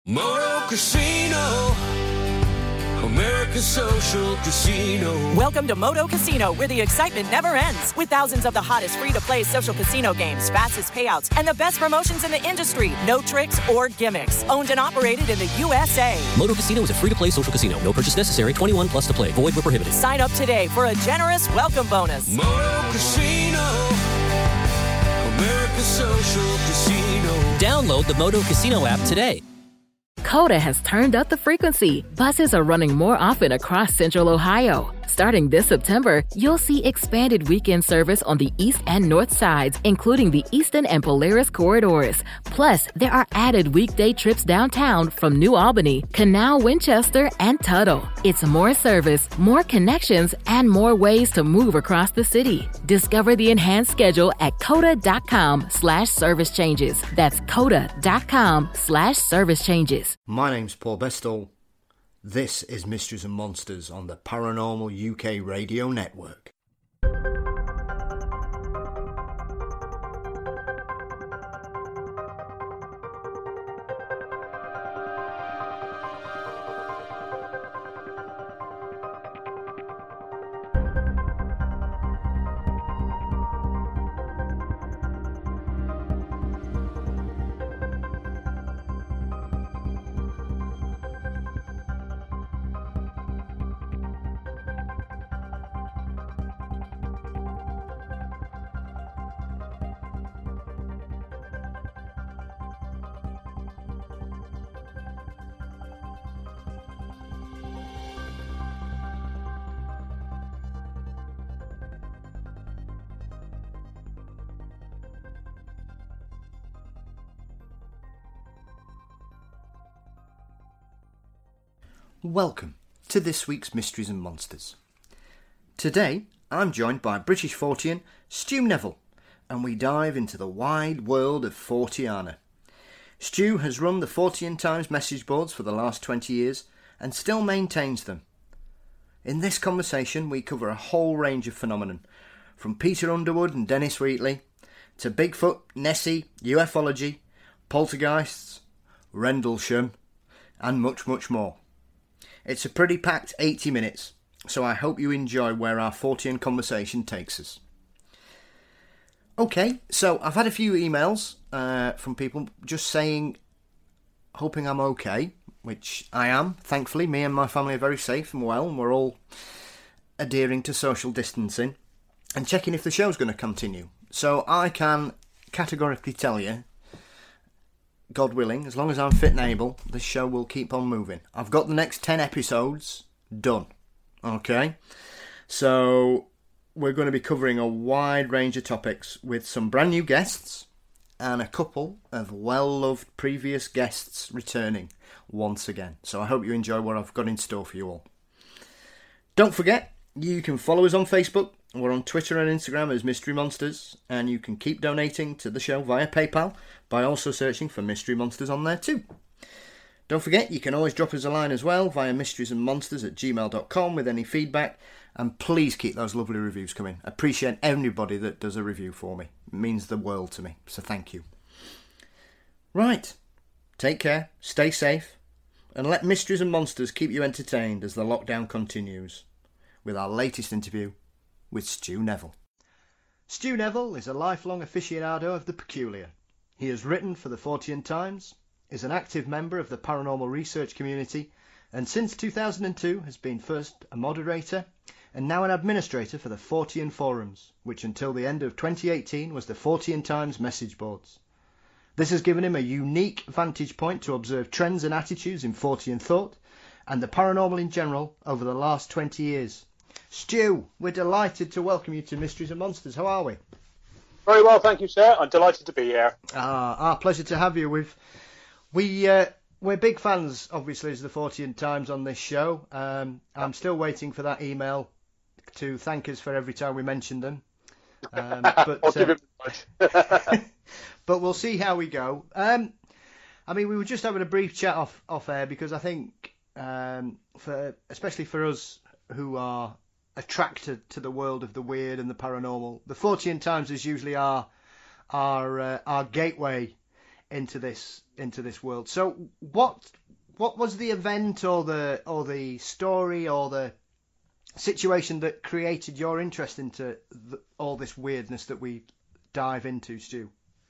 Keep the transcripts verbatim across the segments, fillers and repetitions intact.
Moto Casino, America's social casino. Welcome to Moto Casino, where the excitement never ends. With thousands of the hottest free-to-play social casino games, fastest payouts, and the best promotions in the industry. No tricks or gimmicks. Owned and operated in the U S A. Moto Casino is a free-to-play social casino. No purchase necessary. twenty-one plus to play. Void where prohibited. Sign up today for a generous welcome bonus. Moto Casino, America's social casino. Download the Moto Casino app today. Coda has turned up the frequency. Buses are running more often across Central Ohio. Starting this September, you'll see expanded weekend service on the east and north sides, including the Eastern and Polaris corridors. Plus, there are added weekday trips downtown from New Albany, Canal, Winchester, and Tuttle. It's more service, more connections, and more ways to move across the city. Discover the enhanced schedule at coda.com slash service changes. That's coda.com slash service changes. My name's Paul Bestall. This is Mysteries and Monsters on the Paranormal U K Radio Network. Welcome to this week's Mysteries and Monsters. Today, I'm joined by British Fortean Stu Neville, and we dive into the wide world of Forteana. Stu has run the Fortean Times message boards for the last twenty years and still maintains them. In this conversation, we cover a whole range of phenomenon, from Peter Underwood and Dennis Wheatley, to Bigfoot, Nessie, ufology, poltergeists, Rendlesham, and much, much more. It's a pretty packed eighty minutes, so I hope you enjoy where our Fortean conversation takes us. Okay, so I've had a few emails uh, from people just saying, hoping I'm okay, which I am. Thankfully, me and my family are very safe and well, and we're all adhering to social distancing and checking if the show's going to continue. So I can categorically tell you, God willing, as long as I'm fit and able, this show will keep on moving. I've got the next ten episodes done. Okay? So we're going to be covering a wide range of topics with some brand new guests and a couple of well-loved previous guests returning once again. So I hope you enjoy what I've got in store for you all. Don't forget, you can follow us on Facebook. We're on Twitter and Instagram as Mystery Monsters, and you can keep donating to the show via PayPal by also searching for Mystery Monsters on there too. Don't forget, you can always drop us a line as well via mysteriesandmonsters at gmail dot com with any feedback, and please keep those lovely reviews coming. I appreciate everybody that does a review for me. It means the world to me, so thank you. Right, take care, stay safe, and let Mysteries and Monsters keep you entertained as the lockdown continues with our latest interview with Stu Neville. Stu Neville is a lifelong aficionado of the peculiar. He has written for the Fortean Times, is an active member of the paranormal research community, and since two thousand two has been first a moderator and now an administrator for the Fortean Forums, which until the end of twenty eighteen was the Fortean Times message boards. This has given him a unique vantage point to observe trends and attitudes in Fortean thought and the paranormal in general over the last twenty years. Stu, we're delighted to welcome you to Mysteries and Monsters. How are we? Very well, thank you, sir. I'm delighted to be here. Ah, our pleasure to have you. We've, we, uh, we're big fans, obviously, as the Fortean Times on this show. Um, I'm still waiting for that email to thank us for every time we mention them. Um, but, I'll give uh, it much. but we'll see how we go. Um, I mean, we were just having a brief chat off, off air because I think, um, for especially for us who are attracted to the world of the weird and the paranormal, the Fortean Times is usually our our uh, our gateway into this into this world. So what what was the event or the or the story or the situation that created your interest into the, all this weirdness that we dive into, Stu?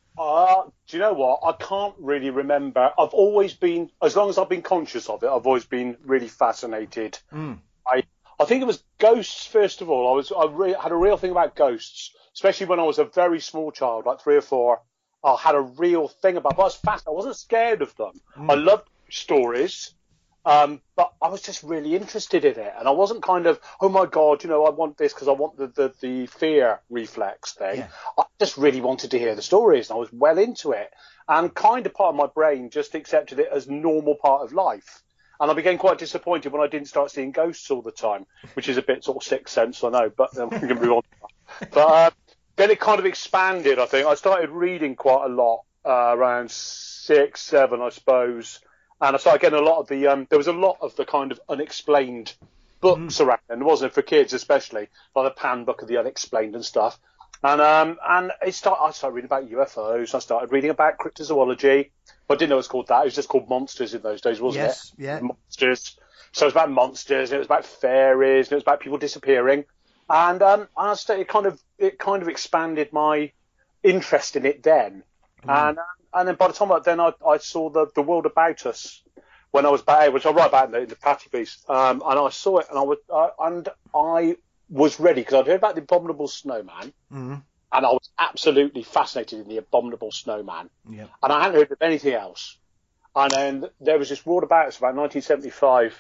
Uh, do you know what? I can't really remember. I've always been, as long as I've been conscious of it, I've always been really fascinated. Mm. I I think it was ghosts first of all. I was I re- had a real thing about ghosts, especially when I was a very small child, like three or four. I had a real thing about. But I was fast. I wasn't scared of them. Mm. I loved stories. Um, but I was just really interested in it, and I wasn't kind of, oh my God, you know, I want this because I want the, the, the fear reflex thing. Yeah. I just really wanted to hear the stories, and I was well into it, and kind of part of my brain just accepted it as normal part of life. And I became quite disappointed when I didn't start seeing ghosts all the time, which is a bit sort of sixth sense, I know, but um, we can move on. But uh, then it kind of expanded, I think. I started reading quite a lot, uh, around six, seven, I suppose. And I started getting a lot of the, um, there was a lot of the kind of unexplained books mm. around, and wasn't it, for kids especially, like the Pan Book of the Unexplained and stuff. And um, and it start, I started reading about U F Os, I started reading about cryptozoology, but I didn't know it was called that, it was just called monsters in those days, wasn't yes, it? Yes, yeah. Monsters. So it was about monsters, and it was about fairies, and it was about people disappearing. And um, I started, it kind of, it kind of expanded my interest in it then. Mm. And and then by the time I, then I, I saw the, the world about us when I was about eight, which I write about in the, in the Patty piece, um, and I saw it, and I was uh, and I was ready because I'd heard about the Abominable Snowman, mm. and I was absolutely fascinated in the Abominable Snowman, yep. and I hadn't heard of anything else. And then there was this world about us about nineteen seventy-five,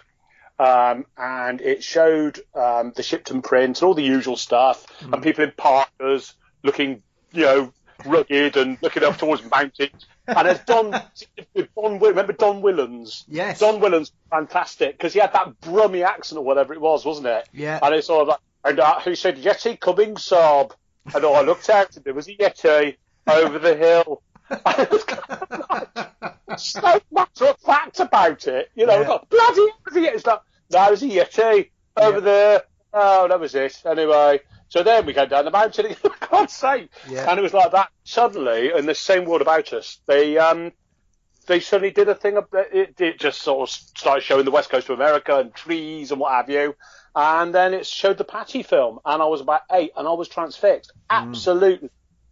um, and it showed um, the Shipton print and all the usual stuff, mm. and people in parkas looking, you know, rugged and looking up towards mountains. And as Don, Don, remember Don Willans? Yes. Don Willans, fantastic, because he had that Brummy accent or whatever it was, wasn't it? Yeah. And it's all like, and uh, he said, Yeti coming sob. And I looked out and there was a Yeti over the hill. And it was kind of so matter of fact about it. You know, yeah. got, bloody Yeti. It's like, no, there's a Yeti over yeah. there. Oh, that was it. Anyway. So then we came down the mountain, for God's sake. Yeah. And it was like that. Suddenly, in the same world about us, they um, they suddenly did a thing. It, it just sort of started showing the west coast of America and trees and what have you. And then it showed the Patty film. And I was about eight, and I was transfixed. Mm. Absolutely.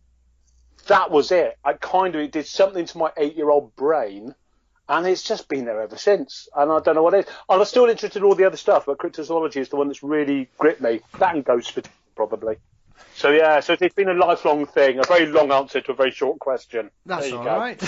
That was it. I kind of, it did something to my eight-year-old brain. And it's just been there ever since. And I don't know what it is. And I'm still interested in all the other stuff, but cryptozoology is the one that's really gripped me. That and ghost fatigue, probably. So, yeah, so it's been a lifelong thing. A very long answer to a very short question. That's all right.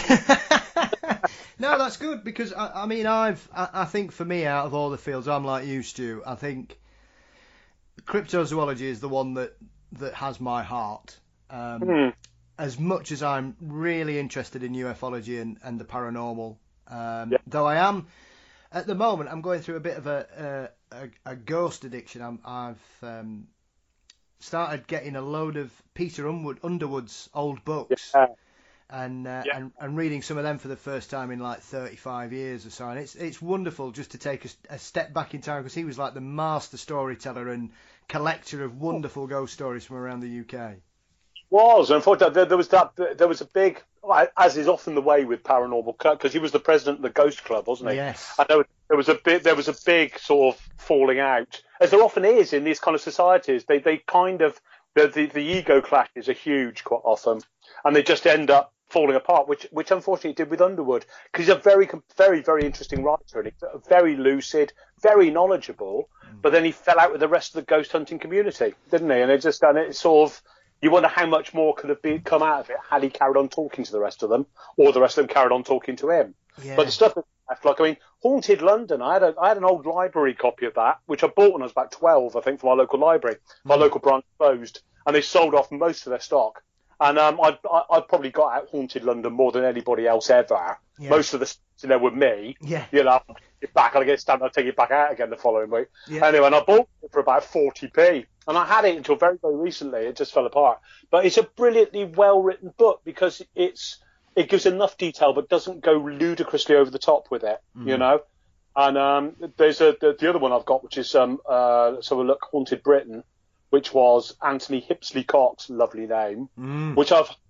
No, that's good, because, I, I mean, I've, I, I think for me, out of all the fields, I'm like you, Stu. I think cryptozoology is the one that, that has my heart. Um, mm. As much as I'm really interested in ufology and, and the paranormal, Um, yeah. Though I am, at the moment, I'm going through a bit of a a, a ghost addiction. I'm, I've um, started getting a load of Peter Underwood, Underwood's old books, yeah. and, uh, yeah. and and reading some of them for the first time in like thirty-five years or so. And it's it's wonderful just to take a, a step back in time, because he was like the master storyteller and collector of wonderful ghost stories from around the U K. Was, unfortunately, there, there was that. There was a big, as is often the way with paranormal, because he was the president of the Ghost Club, wasn't he? Yes. And there was, there was a big, there was a big sort of falling out, as there often is in these kind of societies. They, they kind of, the, the, the ego clashes are huge quite often, and they just end up falling apart, which, which unfortunately did with Underwood, because he's a very, very, very interesting writer, and he's very lucid, very knowledgeable. Mm. But then he fell out with the rest of the ghost hunting community, didn't he? And it just, and it sort of. You wonder how much more could have been, come out of it had he carried on talking to the rest of them, or the rest of them carried on talking to him. Yeah. But the stuff that left, like, I mean, Haunted London, I had a, I had an old library copy of that, which I bought when I was about twelve, I think, from our local library. My mm. local branch closed, and they sold off most of their stock. And um, I, I, I probably got out Haunted London more than anybody else ever. Yeah. Most of the stuff in there were me. Yeah. You know, it back, I'll get stamped, I'll take it back out again the following week. Yeah. Anyway, and I bought it for about forty p. And I had it until very, very recently. It just fell apart. But it's a brilliantly well-written book, because it's it gives enough detail but doesn't go ludicrously over the top with it, mm. you know. And um, there's a the, the other one I've got, which is um uh let's have a look, Haunted Britain, which was Anthony Hipsley Cox's lovely name, mm. which I've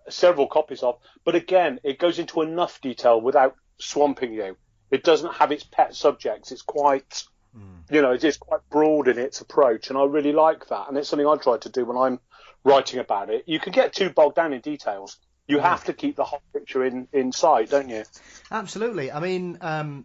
several copies of. But again, it goes into enough detail without swamping you. It doesn't have its pet subjects. It's quite, mm. you know, it is quite broad in its approach, and I really like that. And it's something I try to do when I'm writing about it. You can get too bogged down in details. You have to keep the whole picture in, in sight, don't you? Absolutely. I mean, um,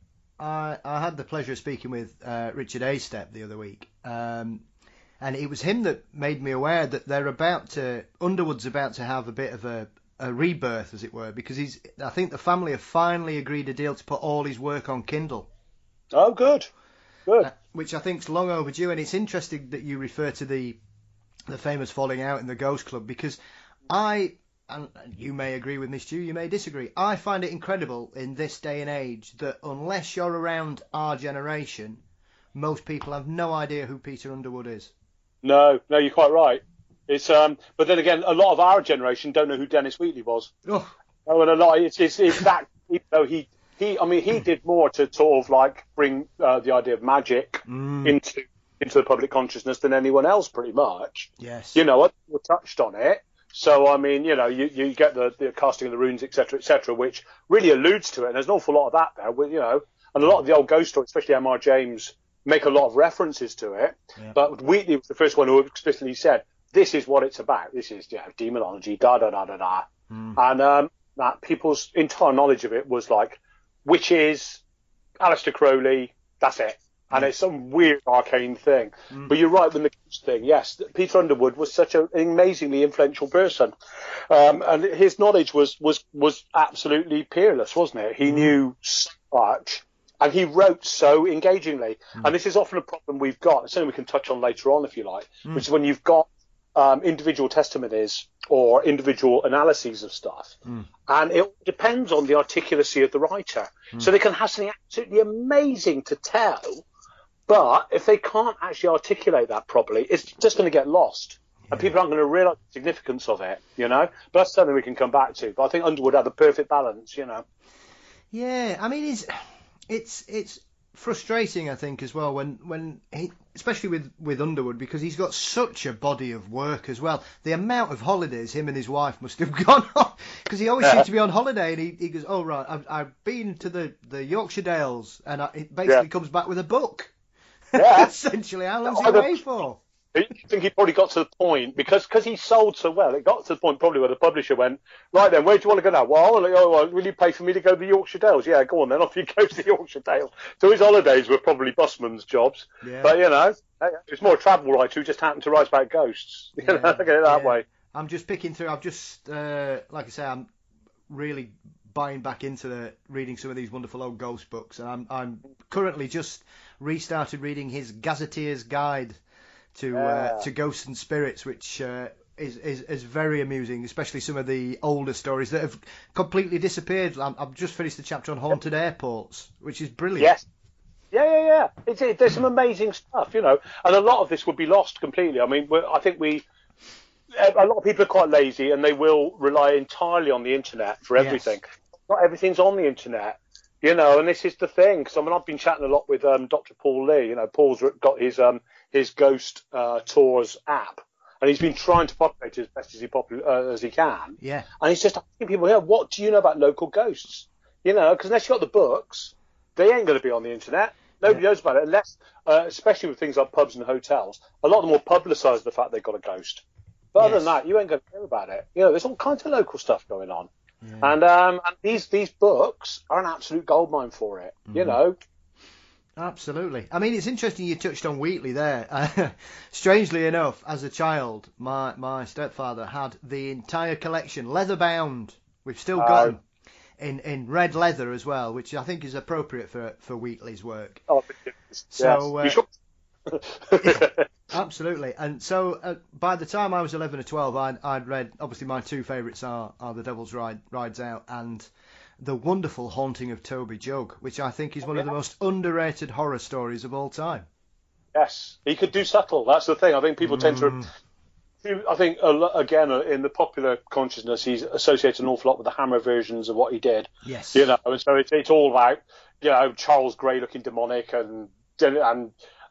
I, I had the pleasure of speaking with uh, Richard Aistep the other week, um, and it was him that made me aware that they're about to, Underwood's about to have a bit of a, a rebirth, as it were, because he's. I think the family have finally agreed a deal to put all his work on Kindle. Oh, good, good. Uh, which I think's long overdue, and it's interesting that you refer to the the famous falling out in the Ghost Club, because I. And you may agree with me, Stu, you may disagree. I find it incredible in this day and age that unless you're around our generation, most people have no idea who Peter Underwood is. No, no, you're quite right. It's um, but then again, a lot of our generation don't know who Dennis Wheatley was. Oh, oh and a lot, it's it's, it's that. You know, he he, I mean, he did more to sort of like bring uh, the idea of magic mm. into into the public consciousness than anyone else, pretty much. Yes. You know, we touched on it. So, I mean, you know, you, you get the, the casting of the runes, et cetera, et cetera, which really alludes to it. And there's an awful lot of that there, you know. And a lot of the old ghost stories, especially M R James, make a lot of references to it. Yeah. But Wheatley was the first one who explicitly said, this is what it's about. This is, you know, demonology, da-da-da-da-da. Mm. And um, that people's entire knowledge of it was like, witches, Aleister Crowley, that's it. And it's some weird arcane thing. Mm. But you're right with the ghost thing. Yes, Peter Underwood was such an amazingly influential person. Um, and his knowledge was, was, was absolutely peerless, wasn't it? He mm. knew so much. And he wrote so engagingly. Mm. And this is often a problem we've got. It's something we can touch on later on, if you like, mm. which is when you've got um, individual testimonies or individual analyses of stuff. Mm. And it depends on the articulacy of the writer. Mm. So they can have something absolutely amazing to tell. But if they can't actually articulate that properly, it's just going to get lost. Yeah. And people aren't going to realise the significance of it, you know? But that's something we can come back to. But I think Underwood had the perfect balance, you know? Yeah, I mean, it's it's it's frustrating, I think, as well, when, when he, especially with, with Underwood, because he's got such a body of work as well. The amount of holidays him and his wife must have gone on, because he always yeah. seems to be on holiday, and he, he goes, oh, right, I've, I've been to the, the Yorkshire Dales, and I, it basically yeah. comes back with a book. Yeah. Essentially, how long's he away for? I think he probably got to the point, because cause he sold so well, it got to the point probably where the publisher went, right then, where do you want to go now? Well, like, oh, well, will you pay for me to go to the Yorkshire Dales? Yeah, go on then, off you go to the Yorkshire Dales. So his holidays were probably busman's jobs. Yeah. But, you know, it's more a travel writer who just happened to write about ghosts. You yeah. know, look at it that yeah. way. I'm just picking through, I've just, uh, like I say, I'm really buying back into the, reading some of these wonderful old ghost books, and I'm, I'm currently just restarted reading his Gazetteer's Guide to yeah. uh, to Ghosts and Spirits, which uh, is, is is very amusing, especially some of the older stories that have completely disappeared. I'm, I've just finished the chapter on haunted airports, which is brilliant. Yes. Yeah, yeah, yeah. It's, it, there's some amazing stuff, you know, and a lot of this would be lost completely. I mean, I think we, a lot of people are quite lazy, and they will rely entirely on the internet for everything. Yes. Not everything's on the internet. You know, and this is the thing, because I mean, I've been chatting a lot with um, Doctor Paul Lee. You know, Paul's got his um, his Ghost uh, Tours app, and he's been trying to populate it as best as he popu- uh, as he can. Yeah. And he's just asking people here, what do you know about local ghosts? You know, because unless you've got the books, they ain't going to be on the internet. Nobody yeah. knows about it, unless, uh, especially with things like pubs and hotels, a lot of them will publicise the fact they've got a ghost. But yes. other than that, you ain't going to hear about it. You know, there's all kinds of local stuff going on. Yeah. And um, and these these books are an absolute goldmine for it, mm-hmm. you know. Absolutely. I mean, it's interesting you touched on Wheatley there. Strangely enough, as a child, my, my stepfather had the entire collection, leather bound. We've still got uh, them in, in red leather as well, which I think is appropriate for, for Wheatley's work. Oh, so, yes. uh, absolutely. And so uh, by the time I was eleven or twelve, I'd, I'd read, obviously my two favourites are, are The Devil's Ride, Rides Out and The Wonderful Haunting of Toby Jug, which I think is one yeah. of the most underrated horror stories of all time. Yes, he could do subtle. That's the thing. I think people tend Mm. to... I think, again, in the popular consciousness, he's associated an awful lot with the Hammer versions of what he did. Yes. You know, and so it's, it's all about, you know, Charles Grey looking demonic and... and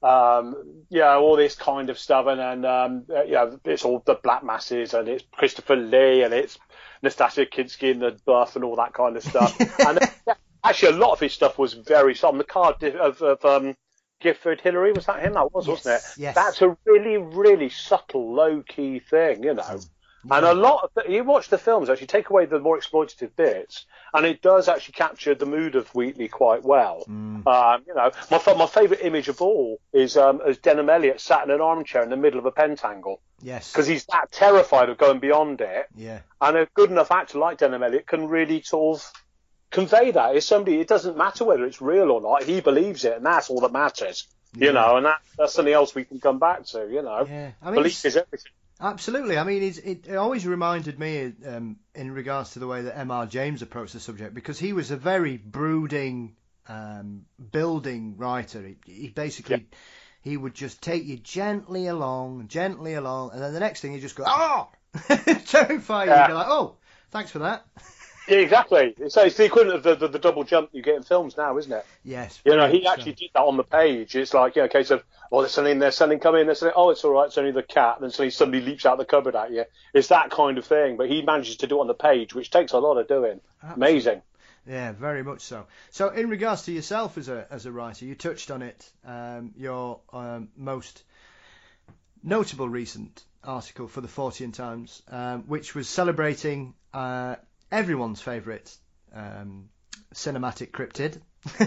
Um, yeah, all this kind of stuff, and then um, you know, it's all the Black Masses, and it's Christopher Lee, and it's Nastasia Kinski in the buff, and all that kind of stuff. And then, actually, a lot of his stuff was very some the card of, of um, Gifford Hillary, was that him? That was, yes, wasn't it? Yes. That's a really, really subtle, low key thing, you know. Yeah. And a lot of the, you watch the films, actually take away the more exploitative bits, and it does actually capture the mood of Wheatley quite well. Mm. Um, you know, my my favourite image of all is um, as Denham Elliott sat in an armchair in the middle of a pentangle. Yes. Because he's that terrified of going beyond it. Yeah. And a good enough actor like Denham Elliott can really sort of convey that. It's somebody, it doesn't matter whether it's real or not. He believes it, and that's all that matters. You yeah. know, and that, that's something else we can come back to. You know, yeah. I mean, belief is everything. Absolutely. I mean, it's, it, it always reminded me um, in regards to the way that M R James approached the subject, because he was a very brooding, um, building writer. He, he basically, yeah. he would just take you gently along, gently along, and then the next thing he'd just go, oh! Terrify you. Yeah. You'd be like, oh, thanks for that. Yeah, exactly. So it's the equivalent of the, the, the double jump you get in films now, isn't it? Yes. You know, he actually so. did that on the page. It's like, you know, a case of, oh, there's something, there's something coming, there's something, oh, it's all right, it's only the cat, and then suddenly somebody leaps out the cupboard at you. It's that kind of thing, but he manages to do it on the page, which takes a lot of doing. Absolutely. Amazing. Yeah, very much so. So, in regards to yourself as a as a writer, you touched on it. Um, your um, most notable recent article for the Fortean Times, um, which was celebrating uh, everyone's favourite um, cinematic cryptid,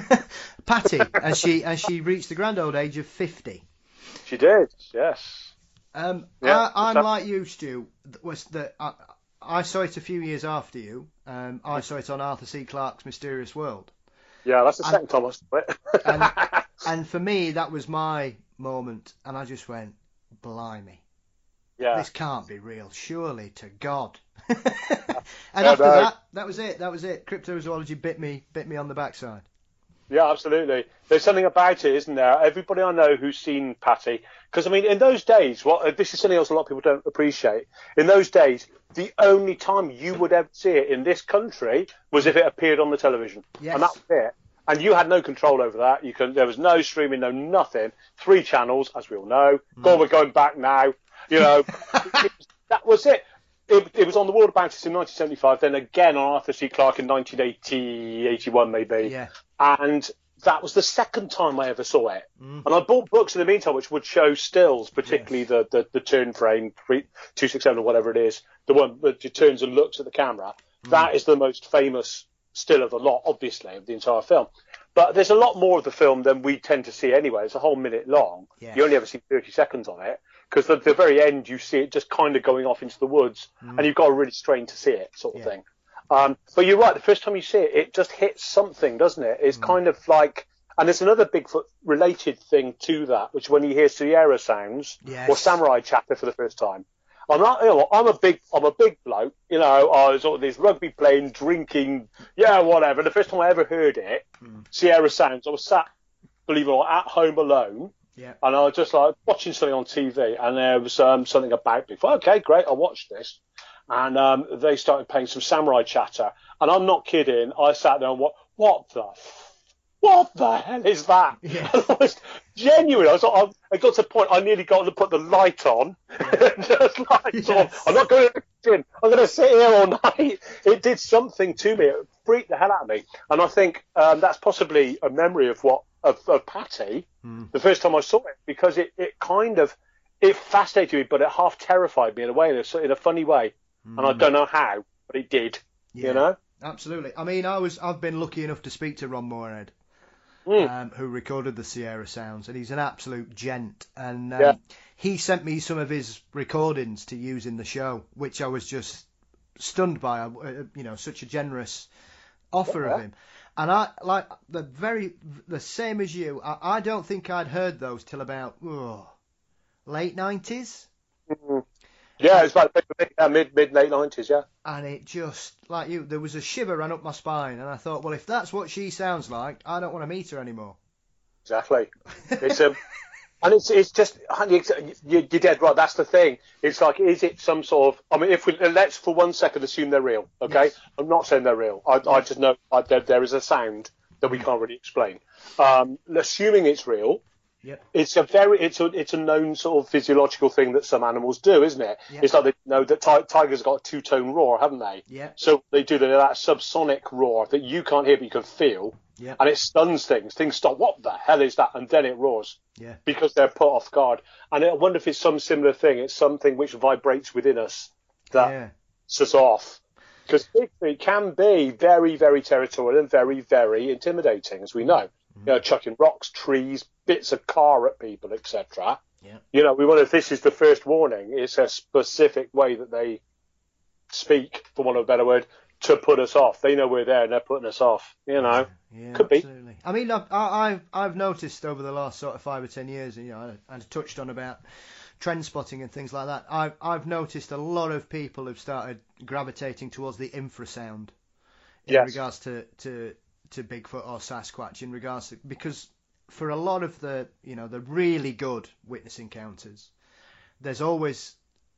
Patty, as she as she reached the grand old age of fifty. She did, yes. Um, yeah, I, I'm like you, Stu. Was that I, I saw it a few years after you. Um, I saw it on Arthur C. Clarke's Mysterious World. Yeah, that's the and, second time I saw it. and, and for me, that was my moment, and I just went, blimey. Yeah. This can't be real, surely, to God. and yeah, after no. that, that was it. That was it. Cryptozoology bit me, bit me on the backside. Yeah, absolutely. There's something about it, isn't there? Everybody I know who's seen Patty, because I mean, in those days, what this is something else a lot of people don't appreciate. In those days, the only time you would ever see it in this country was if it appeared on the television, yes. and that was it. And you had no control over that. You can. There was no streaming, no nothing. Three channels, as we all know. Mm. God, we're going back now. You know, it, that was it. It, it was on the World of Bounties in nineteen seventy-five, then again on Arthur C. Clarke in nineteen eighty, eighty-one maybe. Yeah. And that was the second time I ever saw it. Mm. And I bought books in the meantime which would show stills, particularly yes. the, the, the turn frame, two sixty-seven or whatever it is, the one that turns and looks at the camera. Mm. That is the most famous still of the lot, obviously, of the entire film. But there's a lot more of the film than we tend to see anyway. It's a whole minute long. Yes. You only ever see thirty seconds on it. Because at the very end, you see it just kind of going off into the woods, mm. and you've got to really strain to see it, sort of yeah. thing. Um, but you're right, the first time you see it, it just hits something, doesn't it? It's mm. kind of like, and there's another Bigfoot-related thing to that, which when you hear Sierra sounds, yes. or samurai chatter for the first time. I'm not, you know, I'm a big, I'm a big bloke, you know, I was all this rugby playing, drinking, yeah, whatever. The first time I ever heard it, mm. Sierra sounds, I was sat, believe it or not, at home alone. Yeah. And I was just like watching something on T V, and there was um, something about Bigfoot. Okay, great, I'll watch this. And um, they started playing some samurai chatter, and I'm not kidding. I sat there and what, what the, f- what the hell is that? Yeah. And I was genuine. I was, I, I got to the point I nearly got to put the light on, yeah. just like, yes. sort of, I'm not going to in. I'm going to sit here all night. It did something to me. It freaked the hell out of me. And I think um, that's possibly a memory of what of, of Patty, mm. the first time I saw it, because it, it kind of it fascinated me, but it half terrified me in a way, in a, in a funny way. Mm. And I don't know how, but it did. Yeah, you know, absolutely. I mean, I was I've been lucky enough to speak to Ron Moorhead, mm. um, who recorded the Sierra Sounds, and he's an absolute gent. And um, yeah. he sent me some of his recordings to use in the show, which I was just stunned by. Uh, you know, such a generous offer yeah. of him. And I like the very the same as you. I, I don't think I'd heard those till about oh, late nineties. Mm-hmm. Yeah, it's about uh, mid mid late nineties. Yeah. And it just like you, there was a shiver ran up my spine, and I thought, well, if that's what she sounds like, I don't want to meet her anymore. Exactly. It's a. And it's it's just you're dead right. That's the thing. It's like, is it some sort of? I mean, if we let's for one second assume they're real. Okay, yes. I'm not saying they're real. I, I just know I, there, there is a sound that we can't really explain. Um, assuming it's real, Yep. It's a very, it's a, it's a known sort of physiological thing that some animals do, isn't it? Yep. It's like they know that ti- tigers got a two-tone roar, haven't they? Yeah. So they do the, that subsonic roar that you can't hear but you can feel, Yep. and it stuns things. Things stop. What the hell is that? And then it roars. Yeah. Because they're put off guard. And I wonder if it's some similar thing. It's something which vibrates within us that Yeah. sets us off. Because Bigfoot can be very, very territorial and very, very intimidating, as we know. You know, chucking rocks, trees, bits of car at people, et cetera. Yeah. You know, we wonder if this is the first warning. It's a specific way that they speak, for want of a better word, to put us off. They know we're there and they're putting us off. You know, Yeah, could be. absolutely. I mean, I've, I- I've I've noticed over the last sort of five or ten years, you know, I, I touched on about trend spotting and things like that. I've I've noticed a lot of people have started gravitating towards the infrasound in Yes. regards to, to to Bigfoot or Sasquatch, in regards to, because for a lot of the, you know, the really good witness encounters, there's always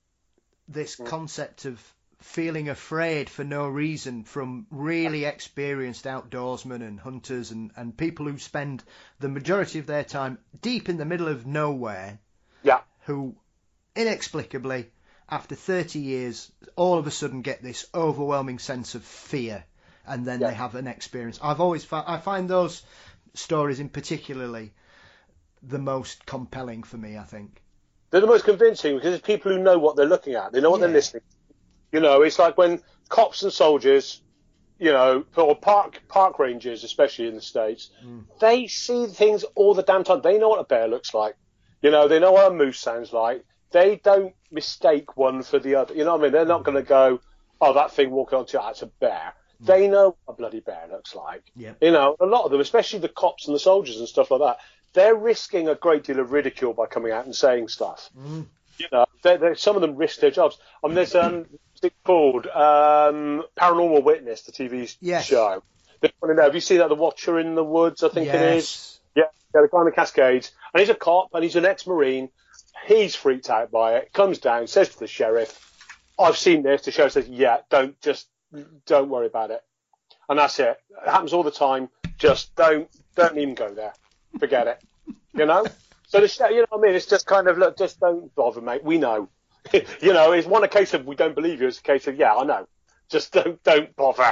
this concept of feeling afraid for no reason from really experienced outdoorsmen and hunters and, and people who spend the majority of their time deep in the middle of nowhere, Yeah. who inexplicably, after thirty years, all of a sudden get this overwhelming sense of fear, and then Yeah. they have an experience. I've always fi- I find those stories in particularly the most compelling for me, I think. They're the most convincing because it's people who know what they're looking at. They know what Yeah. they're listening to. You know, it's like when cops and soldiers, you know, or park park rangers, especially in the States, Mm. they see things all the damn time. They know what a bear looks like. You know, they know what a moose sounds like. They don't mistake one for the other. You know what I mean? They're not going to go, oh, that thing walking onto that's a bear. They know what a bloody bear looks like. Yep. You know, a lot of them, especially the cops and the soldiers and stuff like that, they're risking a great deal of ridicule by coming out and saying stuff. Mm. You know, they're, they're, some of them risk their jobs. I mean, there's um, what's it called um, Paranormal Witness, the T V Yes. show. They want to know, have you seen that, The Watcher in the Woods, I think it is? Yes. Yeah, yeah, the guy in the Cascades. And he's a cop, and he's an ex-Marine. He's freaked out by it. Comes down, says to the sheriff, I've seen this. The sheriff says, yeah, don't, just, don't worry about it. And that's it. It happens all the time. Just don't, don't even go there. Forget it. You know? So, the, you know what I mean? It's just kind of, look, just don't bother, mate. We know. You know, it's one a case of we don't believe you. It's a case of, yeah, I know. Just don't, don't bother.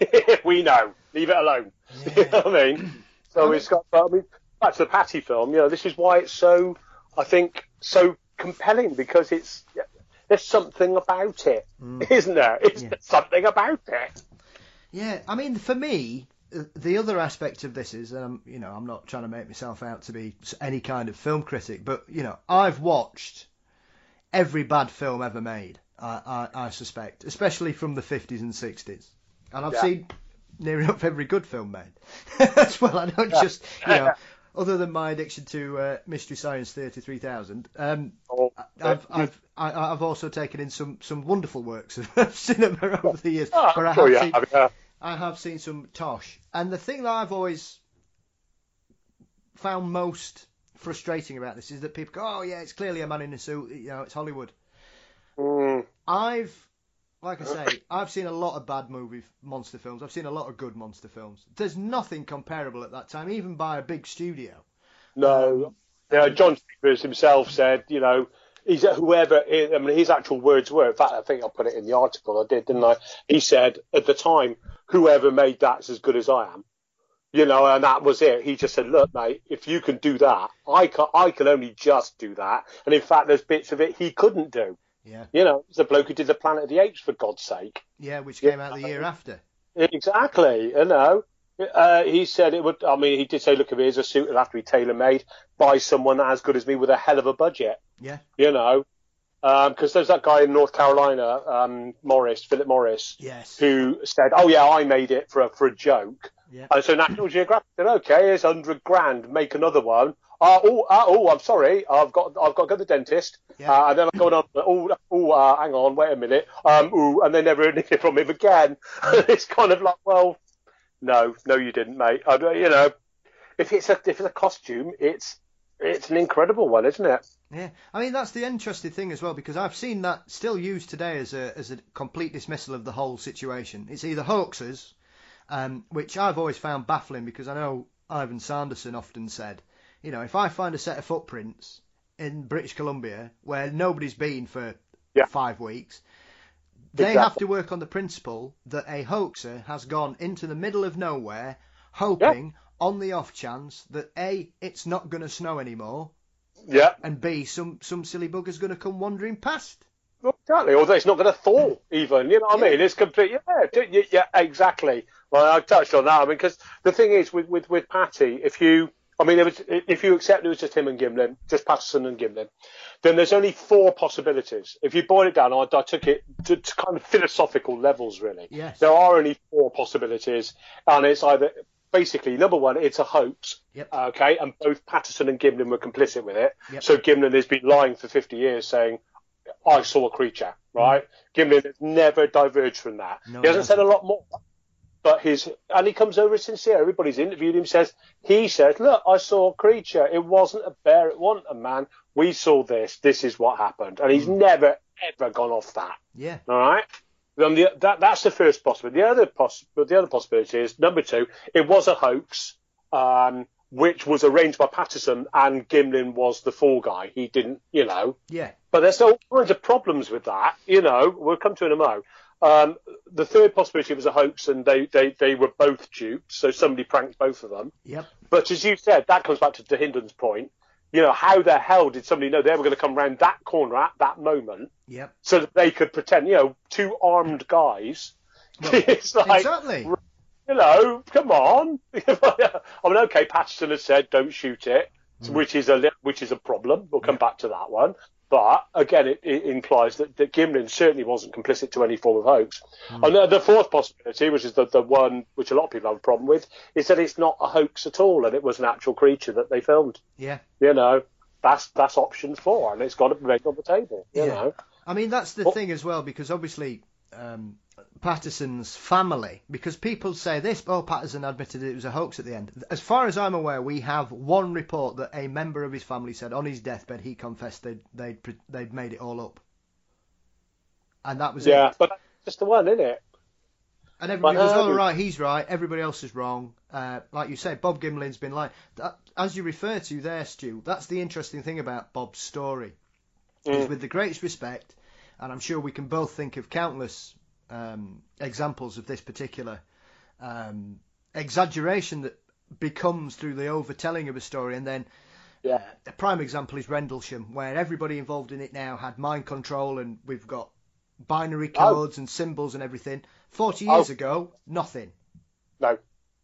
We know. Leave it alone. Yeah. You know what I mean? So it's got, I mean, back to the Patty film, you know, this is why it's so, I think, so compelling, because it's, there's something about it, Mm. isn't there? It's Yeah. something about it. Yeah, I mean, for me, uh, the other aspect of this is, um, you know, I'm not trying to make myself out to be s- any kind of film critic, but, you know, I've watched every bad film ever made, I, I, I suspect, especially from the fifties and sixties. And I've Yeah. seen near enough every good film made as well. I don't just, you know, other than my addiction to uh, Mystery Science thirty-three thousand, um, Oh, I've I've I, I've also taken in some, some wonderful works of cinema over the years. Oh, but I I'm sure have you seen, have, yeah. I have seen some tosh, and the thing that I've always found most frustrating about this is that people go, "Oh yeah, it's clearly a man in a suit. You know, it's Hollywood." Mm, I've, like I say, I've seen a lot of bad movie monster films. I've seen a lot of good monster films. There's nothing comparable at that time, even by a big studio. no. Yeah, John Chambers himself said, you know, he's whoever, I mean, his actual words were, in fact, I think I put it in the article, I did, didn't I? He said, at the time, whoever made that's as good as I am. You know, and that was it. He just said, look, mate, if you can do that, I can, I can only just do that. And in fact, there's bits of it he couldn't do. Yeah, You know, it's the bloke who did the Planet of the Apes, for God's sake. yeah, which Yeah. came out the year after. Exactly, you know. Uh, he said it would, I mean, he did say, look, if it is a suit, it'll have to be tailor-made by someone as good as me with a hell of a budget, Yeah, you know. Because there's that guy in North Carolina, um, Morris, Philip Morris, yes, who said, oh, yeah, I made it for a, for a joke. yeah, And so National Geographic said, okay, here's one hundred grand, make another one. Uh, oh, uh, oh, I'm sorry, I've got I've got to go to the dentist. Yeah. Uh, and then I'm going on, oh, oh uh, hang on, wait a minute. Um, ooh, and they never heard anything from him again. It's kind of like, well, no, no, you didn't, mate. I, don't- you know, if it's a if it's a costume, it's it's an incredible one, isn't it? yeah. I mean, that's the interesting thing as well, because I've seen that still used today as a as a complete dismissal of the whole situation. It's either hoaxes, um, which I've always found baffling, because I know Ivan Sanderson often said, You know, if I find a set of footprints in British Columbia where nobody's been for Yeah. five weeks, they Exactly. have to work on the principle that a hoaxer has gone into the middle of nowhere, hoping on the off chance that A, it's not going to snow anymore, Yeah. and B, some, some silly bugger's going to come wandering past. Well, exactly. Although it's not going to thaw, even. You know what I mean? It's complete. Yeah, d- yeah, yeah, exactly. Well, I touched on that. I mean, because the thing is, with, with, with Patty, if you, I mean, it was, if you accept it was just him and Gimlin, just Patterson and Gimlin, then there's only four possibilities. If you boil it down, I, I took it to, to kind of philosophical levels, really. Yes. There are only four possibilities, and it's either, basically, number one, it's a hoax. Yep. Okay, and both Patterson and Gimlin were complicit with it. Yep. So Gimlin has been lying for fifty years, saying, I saw a creature, right? Gimlin has never diverged from that. No, he he hasn't said a hasn't. lot more, but his and he comes over as sincere. Everybody's interviewed him. Says he says, "Look, I saw a creature. It wasn't a bear. It wasn't a man. We saw this. This is what happened." And he's never ever gone off that. Yeah. All right. Then the, that that's the first possibility. The other poss- the other possibility is number two. It was a hoax. Um, which was arranged by Patterson, and Gimlin was the fall guy. He didn't, you know. Yeah. But there's all kinds of problems with that, you know. We'll come to it in a mo. Um, the third possibility was a hoax, and they, they, they were both duped, so somebody pranked both of them. Yep. But as you said, that comes back to, to Hindon's point. You know, how the hell did somebody know they were going to come around that corner at that moment Yep. so that they could pretend, you know, two armed guys? Well, it's like, exactly. you know, come on. I mean, okay, Patterson has said don't shoot it, Mm. which is a li- which is a problem. We'll come back to that one. But again, it, it implies that, that Gimlin certainly wasn't complicit to any form of hoax. Mm. And the, the fourth possibility, which is the, the one which a lot of people have a problem with, is that it's not a hoax at all, and it was an actual creature that they filmed. Yeah. You know, that's that's option four, and it's got to be made on the table. You Yeah. know. I mean, that's the Oh. thing as well, because obviously um, Patterson's family, because people say this, oh, Patterson admitted it was a hoax at the end. As far as I'm aware, we have one report that a member of his family said on his deathbed he confessed they'd, they'd, they'd made it all up. And that was Yeah, it. but that's just the one, isn't it? And everybody But, goes, um, oh, right, he's right, everybody else is wrong. Uh, like you said, Bob Gimlin's been lying. That, as you refer to there, Stu, that's the interesting thing about Bob's story. Is with the greatest respect, and I'm sure we can both think of countless um, examples of this particular um, exaggeration that becomes through the overtelling of a story. And then Yeah. uh, a prime example is Rendlesham, where everybody involved in it now had mind control, and we've got binary codes and symbols and everything. Forty years Oh. ago, nothing. No,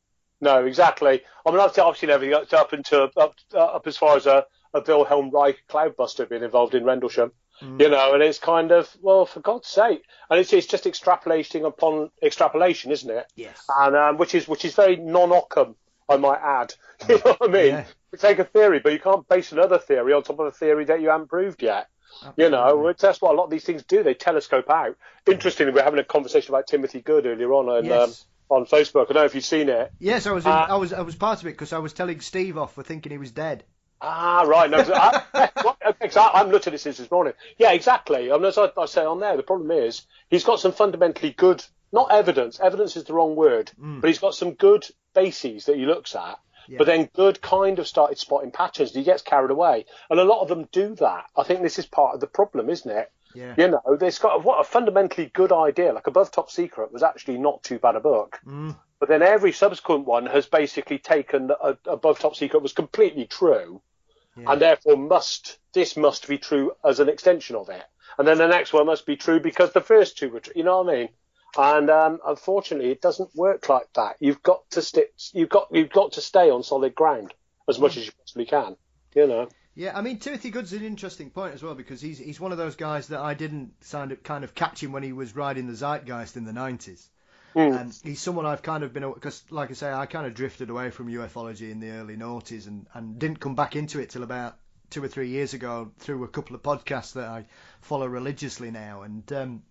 no, exactly. I mean, I've, I've seen everything up, up into up, up as far as a, a Wilhelm Reich cloudbuster being involved in Rendlesham, you know, and it's kind of, well, for God's sake, and it's it's just extrapolating upon extrapolation, isn't it? Yes. And um, which is which is very non-Occam, I might add. You know what I mean? Yeah. You take a theory, but you can't base another theory on top of a theory that you haven't proved yet. You know, it's- that's what a lot of these things do. They telescope out. Interestingly, we're having a conversation about Timothy Good earlier on on, Yes. um, on Facebook. I don't know if you've seen it. Yes, I was. In, Uh, I was. I was part of it because I was telling Steve off for thinking he was dead. Ah, right. No, so I, okay, so I, I'm looked at it since this morning. Yeah, exactly. I mean, as I, I say on there, the problem is he's got some fundamentally good, not evidence. Evidence is the wrong word, but he's got some good bases that he looks at. Yeah. But then Good kind of started spotting patterns. And he gets carried away, and a lot of them do that. I think this is part of the problem, isn't it? Yeah. You know, they've got what a fundamentally good idea. Like Above Top Secret was actually not too bad a book. Mm. But then every subsequent one has basically taken uh, Above Top Secret was completely true, Yeah. and therefore must this must be true as an extension of it. And then the next one must be true because the first two were true. You know what I mean? And um, unfortunately, it doesn't work like that. You've got to stick. You've got you've got to stay on solid ground as much as you possibly can. You know. Yeah, I mean, Timothy Good's an interesting point as well because he's he's one of those guys that I didn't kind of, kind of catch him when he was riding the zeitgeist in the nineties. Mm. And he's someone I've kind of been, because like I say, I kind of drifted away from ufology in the early noughties and, and didn't come back into it till about two or three years ago through a couple of podcasts that I follow religiously now. And um,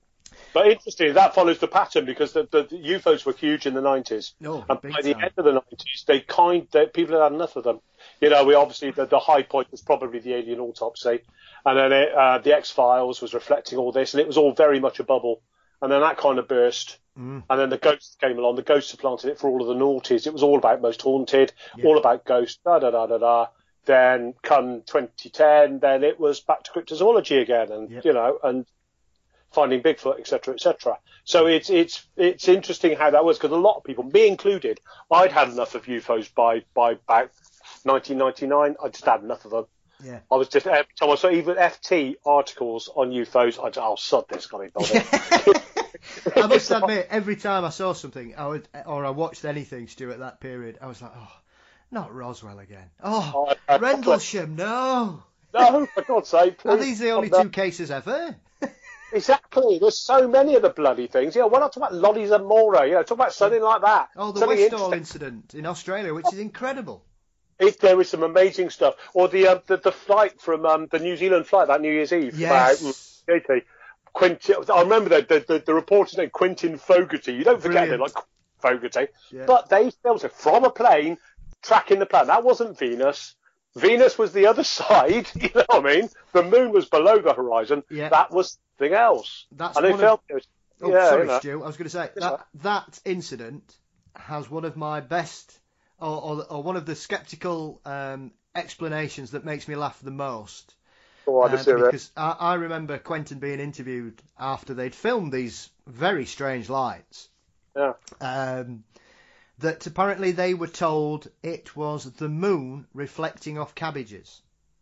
But interesting, that follows the pattern because the, the, the U F Os were huge in the nineties. Oh, and big by the time. end of the nineties, they kind they, people had had enough of them. You know, we obviously, the, the high point was probably the alien autopsy. And then it, uh, the X-Files was reflecting all this, and it was all very much a bubble. And then that kind of burst. Mm. And then the ghosts came along. The ghosts supplanted it for all of the noughties. It was all about Most Haunted, Yeah. all about ghosts, da da da da da. Then come twenty ten, then it was back to cryptozoology again, and Yep. you know, and finding Bigfoot, et cetera, et cetera. So it's it's it's interesting how that was, because a lot of people, me included, I'd had enough of U F Os by by about nineteen ninety-nine. I just had enough of them. Yeah. I was just every time I saw even F T articles on U F Os, I just, oh, sod this, can't be bothered. I must admit, every time I saw something, I would, or I watched anything, Stu, at that period, I was like, oh, not Roswell again. Oh, Oh, I- I- Rendlesham, no. No, for God's sake. Are please, these the only not two cases ever? Exactly. There's so many of the bloody things. You know, why not talk about lollies and Mora? You know, talk about something like that. Oh, the Something Westall interesting. incident in Australia, which is incredible. It, there is some amazing stuff. Or the uh, the, the flight from um, the New Zealand flight, that New Year's Eve. Yes. About, okay. Quentin, I remember the, the, the, the reporter's name, Quentin Fogarty. You don't forget Brilliant. it, like Fogarty. Yeah. But they filmed it from a plane, tracking the planet. That wasn't Venus. Venus was the other side. You know what I mean? The moon was below the horizon. Yeah. That was something else. That's and they one filmed of- it. Oh, yeah, sorry, you know. Stu. I was going to say It's that all that incident has one of my best, or, or, or one of the sceptical um, explanations that makes me laugh the most. Go on, Uh, let's hear it. because I, I remember Quentin being interviewed after they'd filmed these very strange lights. Yeah. Um, that apparently they were told it was the moon reflecting off cabbages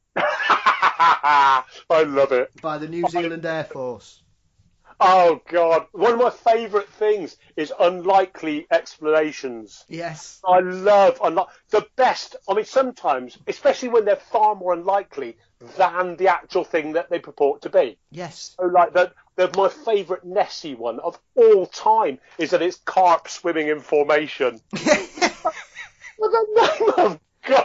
I love it. by the New Zealand Air Force. Oh, God. One of my favourite things is unlikely explanations. Yes. I love unli- the best. I mean, sometimes, especially when they're far more unlikely than the actual thing that they purport to be. Yes. So, like, the, the, my favourite Nessie one of all time is that it's carp swimming in formation. What the name of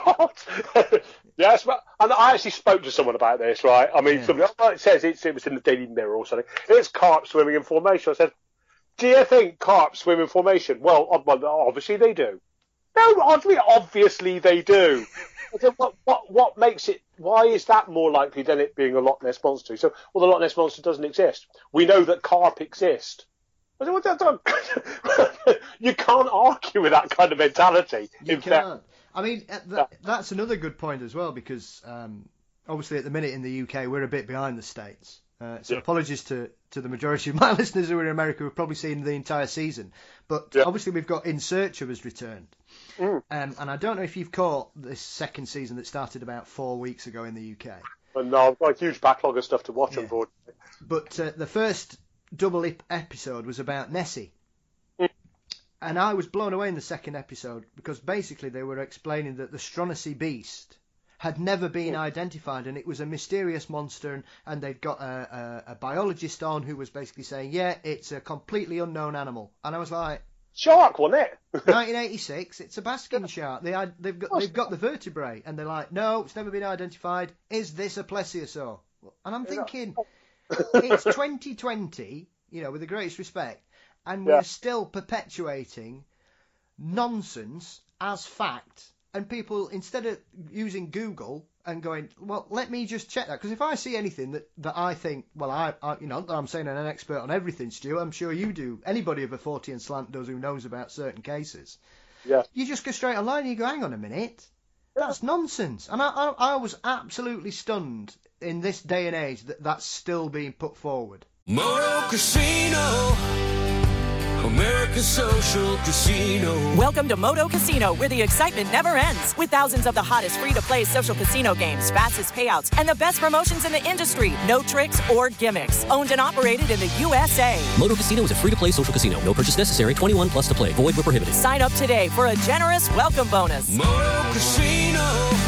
God? Yes, but and I actually spoke to someone about this, right? I mean, Yeah. somebody, oh, it says it's, it was in the Daily Mirror or something. It's carp swimming in formation. I said, do you think carp swim in formation? Well, ob- well, obviously they do. No, obviously, obviously they do. I said, what, what, what makes it, why is that more likely than it being a Loch Ness Monster? So, well, the Loch Ness Monster doesn't exist. We know that carp exist. I said, well, that, that, you can't argue with that kind of mentality. You in fact. can't. I mean, uh, that, that's another good point as well, because um, obviously at the minute in the U K we're a bit behind the States. Uh, so Yeah. apologies to, to the majority of my listeners who are in America who've probably seen the entire season. But Yeah. obviously we've got In Search of has returned. Mm. Um, and I don't know if you've caught this second season that started about four weeks ago in the U K. And no, I've got a huge backlog of stuff to watch, Yeah. unfortunately. But uh, the first double ep- episode was about Nessie. Mm. And I was blown away in the second episode because basically they were explaining that the Stronasy beast had never been identified and it was a mysterious monster, and, and they'd got a, a, a biologist on who was basically saying, yeah, it's a completely unknown animal. And I was like, Shark, wasn't it? nineteen eighty-six, it's a basking shark. They, they've got they've got the vertebrae, and they're like, no, it's never been identified. Is this a plesiosaur? And I'm thinking, it's twenty twenty, you know, with the greatest respect, and we're Yeah. still perpetuating nonsense as fact. And people, instead of using Google and going, well, let me just check that, because if I see anything that, that I think, well, I, I you know, I'm saying I'm an expert on everything, Stu, I'm sure you do. Anybody of a forty and slant does who knows about certain cases. Yeah. You just go straight online and you go, hang on a minute, that's nonsense. And I, I, I was absolutely stunned in this day and age that that's still being put forward. Moto Casino, America's social casino. Welcome to Moto Casino, where the excitement never ends. With thousands of the hottest free-to-play social casino games, fastest payouts, and the best promotions in the industry. No tricks or gimmicks. Owned and operated in the U S A. Moto Casino is a free-to-play social casino. No purchase necessary. twenty-one plus to play. Void where prohibited. Sign up today for a generous welcome bonus. Moto Casino,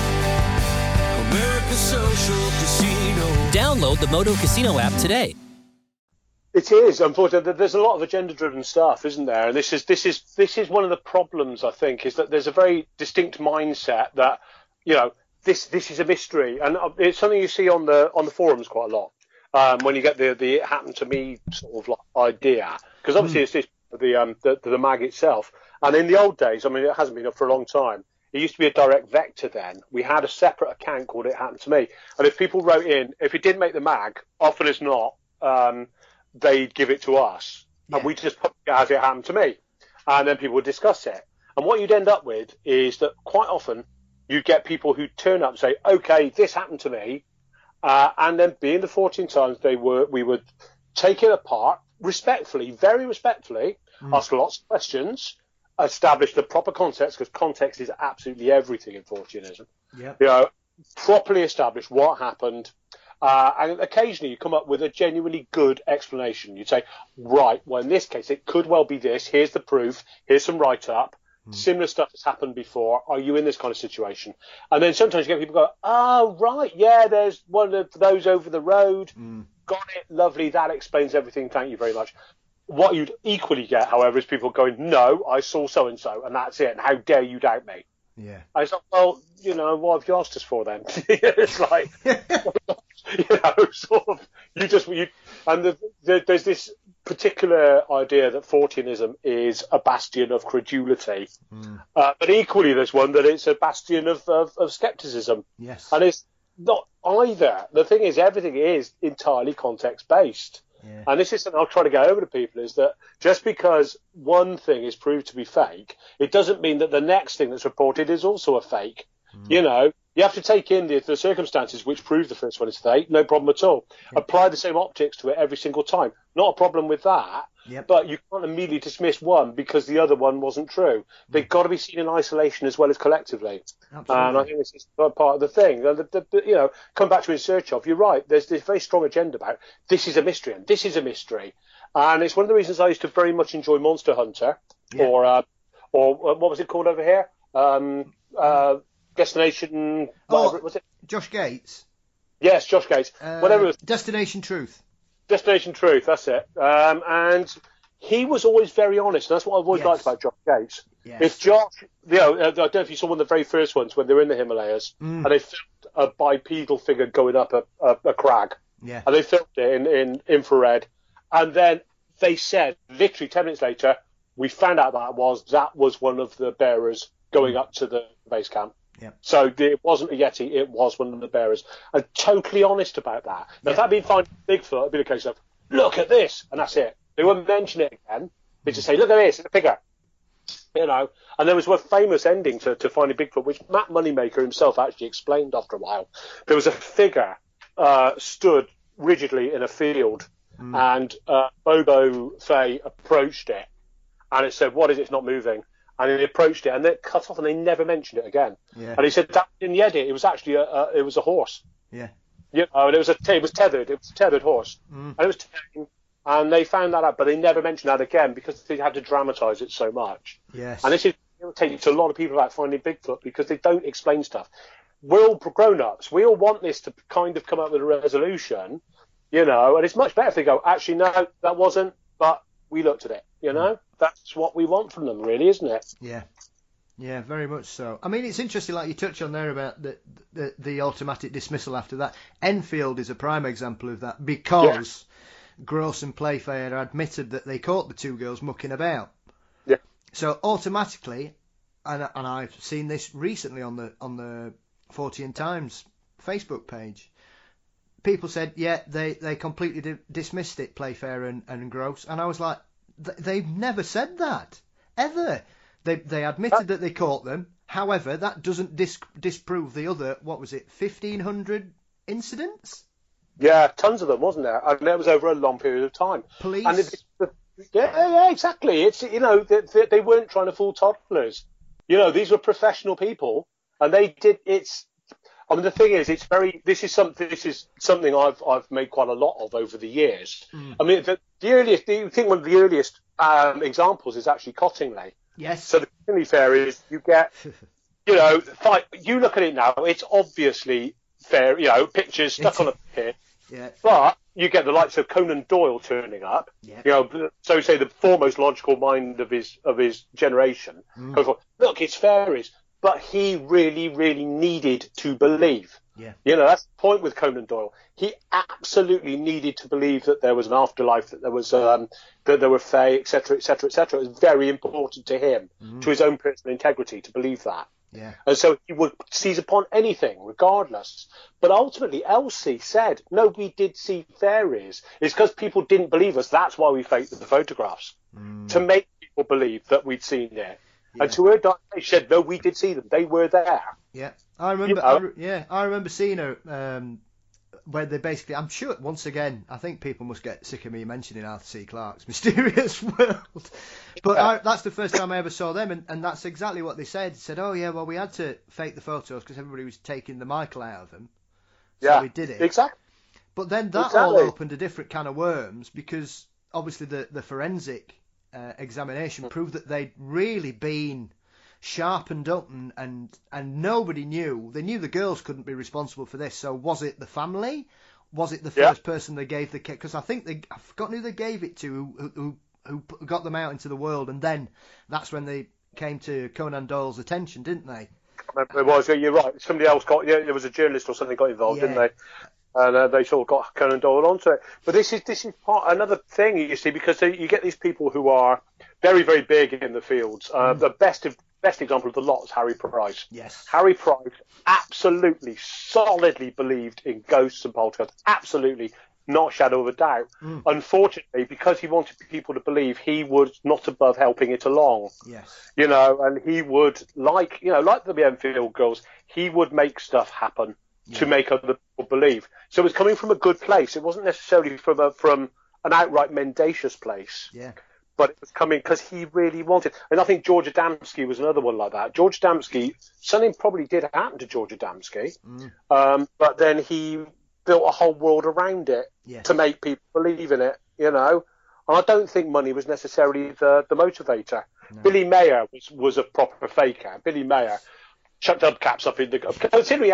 America's social casino. Download the Moto Casino app today. It is, unfortunately. There's a lot of agenda-driven stuff, isn't there? And this is this is this is one of the problems, I think, is that there's a very distinct mindset that, you know, this this is a mystery, and it's something you see on the on the forums quite a lot um, when you get the the it happened to me sort of like idea, because obviously mm. it's this, the um the, the mag itself, and in the old days, I mean, it hasn't been up for a long time. It used to be a direct vector then. We had a separate account called It Happened to Me, and if people wrote in, if it didn't make the mag, often as not. Um, they'd give it to us, Yeah. and we just put it as it happened to me, and then people would discuss it. And what you'd end up with is that quite often you get people who turn up and say, okay, this happened to me. Uh, and then being the fourteen times they were, we would take it apart respectfully, very respectfully, mm. ask lots of questions, establish the proper context, because context is absolutely everything in Forteanism. Yeah. You know, properly establish what happened. Uh, and occasionally you come up with a genuinely good explanation. You'd say, right, well, in this case, it could well be this. Here's the proof. Here's some write-up. Mm. Similar stuff that's happened before. Are you in this kind of situation? And then sometimes you get people go, oh, right, yeah, there's one of those over the road. Mm. Got it. Lovely. That explains everything. Thank you very much. What you'd equally get, however, is people going, no, I saw so-and-so, and that's it. And how dare you doubt me? Yeah. I was like, well, you know, what have you asked us for then? It's like, you know, sort of, you just, you, and the, the, there's this particular idea that Forteanism is a bastion of credulity. Mm. Uh, but equally, there's one that it's a bastion of, of, of skepticism. Yes. And it's not either. The thing is, everything is entirely context-based. Yeah. And this is something I'll try to get over to people, is that just because one thing is proved to be fake, it doesn't mean that the next thing that's reported is also a fake. Mm. You know, you have to take in the, the circumstances which prove the first one is fake, no problem at all. Yep. Apply the same optics to it every single time. Not a problem with that. Yep. But you can't immediately dismiss one because the other one wasn't true. They've got to be seen in isolation as well as collectively. Absolutely. And I think this is part of the thing. The, the, the, you know, come back to In Search Of, you're right. There's this very strong agenda about this is a mystery and this is a mystery. And it's one of the reasons I used to very much enjoy Monster Hunter, yeah. or uh, or uh, what was it called over here? Um, uh, Destination. Oh, was it? Josh Gates. Yes, Josh Gates. Uh, whatever it was. Destination Truth. Destination Truth, that's it. Um, and he was always very honest, and that's what I've always yes. liked about Josh Gates. Yes. If Josh, you know, I don't know if you saw one of the very first ones when they were in the Himalayas, mm. and they filmed a bipedal figure going up a, a, a crag, yeah. and they filmed it in, in infrared, and then they said, literally ten minutes later, we found out that was that was one of the bearers going mm. up to the base camp. Yep. So it wasn't a Yeti, it was one of the bearers. And totally honest about that. Now, yep. if that had been finding Bigfoot, it'd be a case of, look at this, and that's it. They wouldn't mention it again. They just say, look at this, it's a figure. You know, and there was a famous ending to, to Finding Bigfoot, which Matt Moneymaker himself actually explained after a while. There was a figure uh, stood rigidly in a field, mm. and uh, Bobo Fay approached it, and it said, what is it, it's not moving? And he approached it, and then it cut off, and they never mentioned it again. Yeah. And he said that in the edit, it was actually a, a it was a horse. Yeah. You know, and it was a it was tethered. It was a tethered horse, mm. and it was tame, and they found that out, but they never mentioned that again because they had to dramatise it so much. Yes. And this is irritating to a lot of people about Finding Bigfoot because they don't explain stuff. We're all grown-ups. We all want this to kind of come up with a resolution, you know. And it's much better if they go, actually, no, that wasn't, but we looked at it, you know. Mm. That's what we want from them, really, isn't it? Yeah, yeah, very much so. I mean, it's interesting, like you touch on there about the the, the automatic dismissal after that. Enfield is a prime example of that because yeah. Gross and Playfair admitted that they caught the two girls mucking about. Yeah. So automatically, and and I've seen this recently on the on the Fortean Times Facebook page. People said, yeah, they they completely di- dismissed it, Playfair and, and Gross, and I was like, they've never said that, ever. They they admitted that they caught them. However, that doesn't dis- disprove the other, what was it, fifteen hundred incidents? Yeah, tons of them, wasn't there? And that was over a long period of time. Police? And it, yeah, yeah, exactly. It's, you know, they, they weren't trying to fool toddlers. You know, these were professional people, and they did, it's, I mean, the thing is, it's very. This is something. This is something I've I've made quite a lot of over the years. Mm. I mean, the, the earliest. Do you think one of the earliest um, examples is actually Cottingley? Yes. So the Cottingley Fair is you get, you know, fight, you look at it now. It's obviously fair. You know, pictures stuck it's, on a pin. Yeah. But you get the likes of Conan Doyle turning up. Yeah. You know, so say the foremost logical mind of his of his generation. Mm. Goes, look, it's fairies. But he really, really needed to believe. Yeah. You know, that's the point with Conan Doyle. He absolutely needed to believe that there was an afterlife, that there was, um, that there were fae, et cetera, et cetera, et cetera. It was very important to him, mm. to his own personal integrity, to believe that. Yeah. And so he would seize upon anything, regardless. But ultimately, Elsie said, no, we did see fairies. It's because people didn't believe us. That's why we faked the photographs. Mm. To make people believe that we'd seen it. Yeah. And to her, she said, no, we did see them. They were there. Yeah, I remember. You know? I re- yeah, I remember seeing her. Um, where they basically, I'm sure, once again, I think people must get sick of me mentioning Arthur C. Clarke's Mysterious World. But Yeah. I, that's the first time I ever saw them, and, and that's exactly what they said. They said, oh yeah, well we had to fake the photos because everybody was taking the Michael out of them. So Yeah, we did it. exactly. But then that all Exactly. opened a different can of worms because obviously the, the forensic uh, examination proved that they'd really been sharpened up and, and and nobody knew. They knew the girls couldn't be responsible for this. So was it the family? Was it the Yeah. first person they gave the kit? Because I think they, I've forgotten who they gave it to, who, who who who got them out into the world, and then that's when they came to Conan Doyle's attention, didn't they? It was, yeah, you're right. Somebody else got, yeah, there was a journalist or something got involved, Yeah. didn't they? And uh, they sort of got Conan Doyle onto it. But this is this is part another thing you see, because they, you get these people who are very very big in the fields. Uh, Mm. The best of best example of the lot is Harry Price. Yes. Harry Price absolutely solidly believed in ghosts and poltergeists. Absolutely, not a shadow of a doubt. Mm. Unfortunately, because he wanted people to believe, he was not above helping it along. Yes. You know, and he would, like, you know, like the Enfield girls, he would make stuff happen to make other people believe. So it was coming from a good place. It wasn't necessarily from a, from an outright mendacious place, Yeah. but it was coming because he really wanted. And I think George Adamski was another one like that. George Adamski, something probably did happen to George Adamski, Mm. um, but then he built a whole world around it Yes. to make people believe in it, you know. And I don't think money was necessarily the, the motivator. No. Billy Mayer was, was a proper faker. Billy Mayer chucked hubcaps up in the... Considering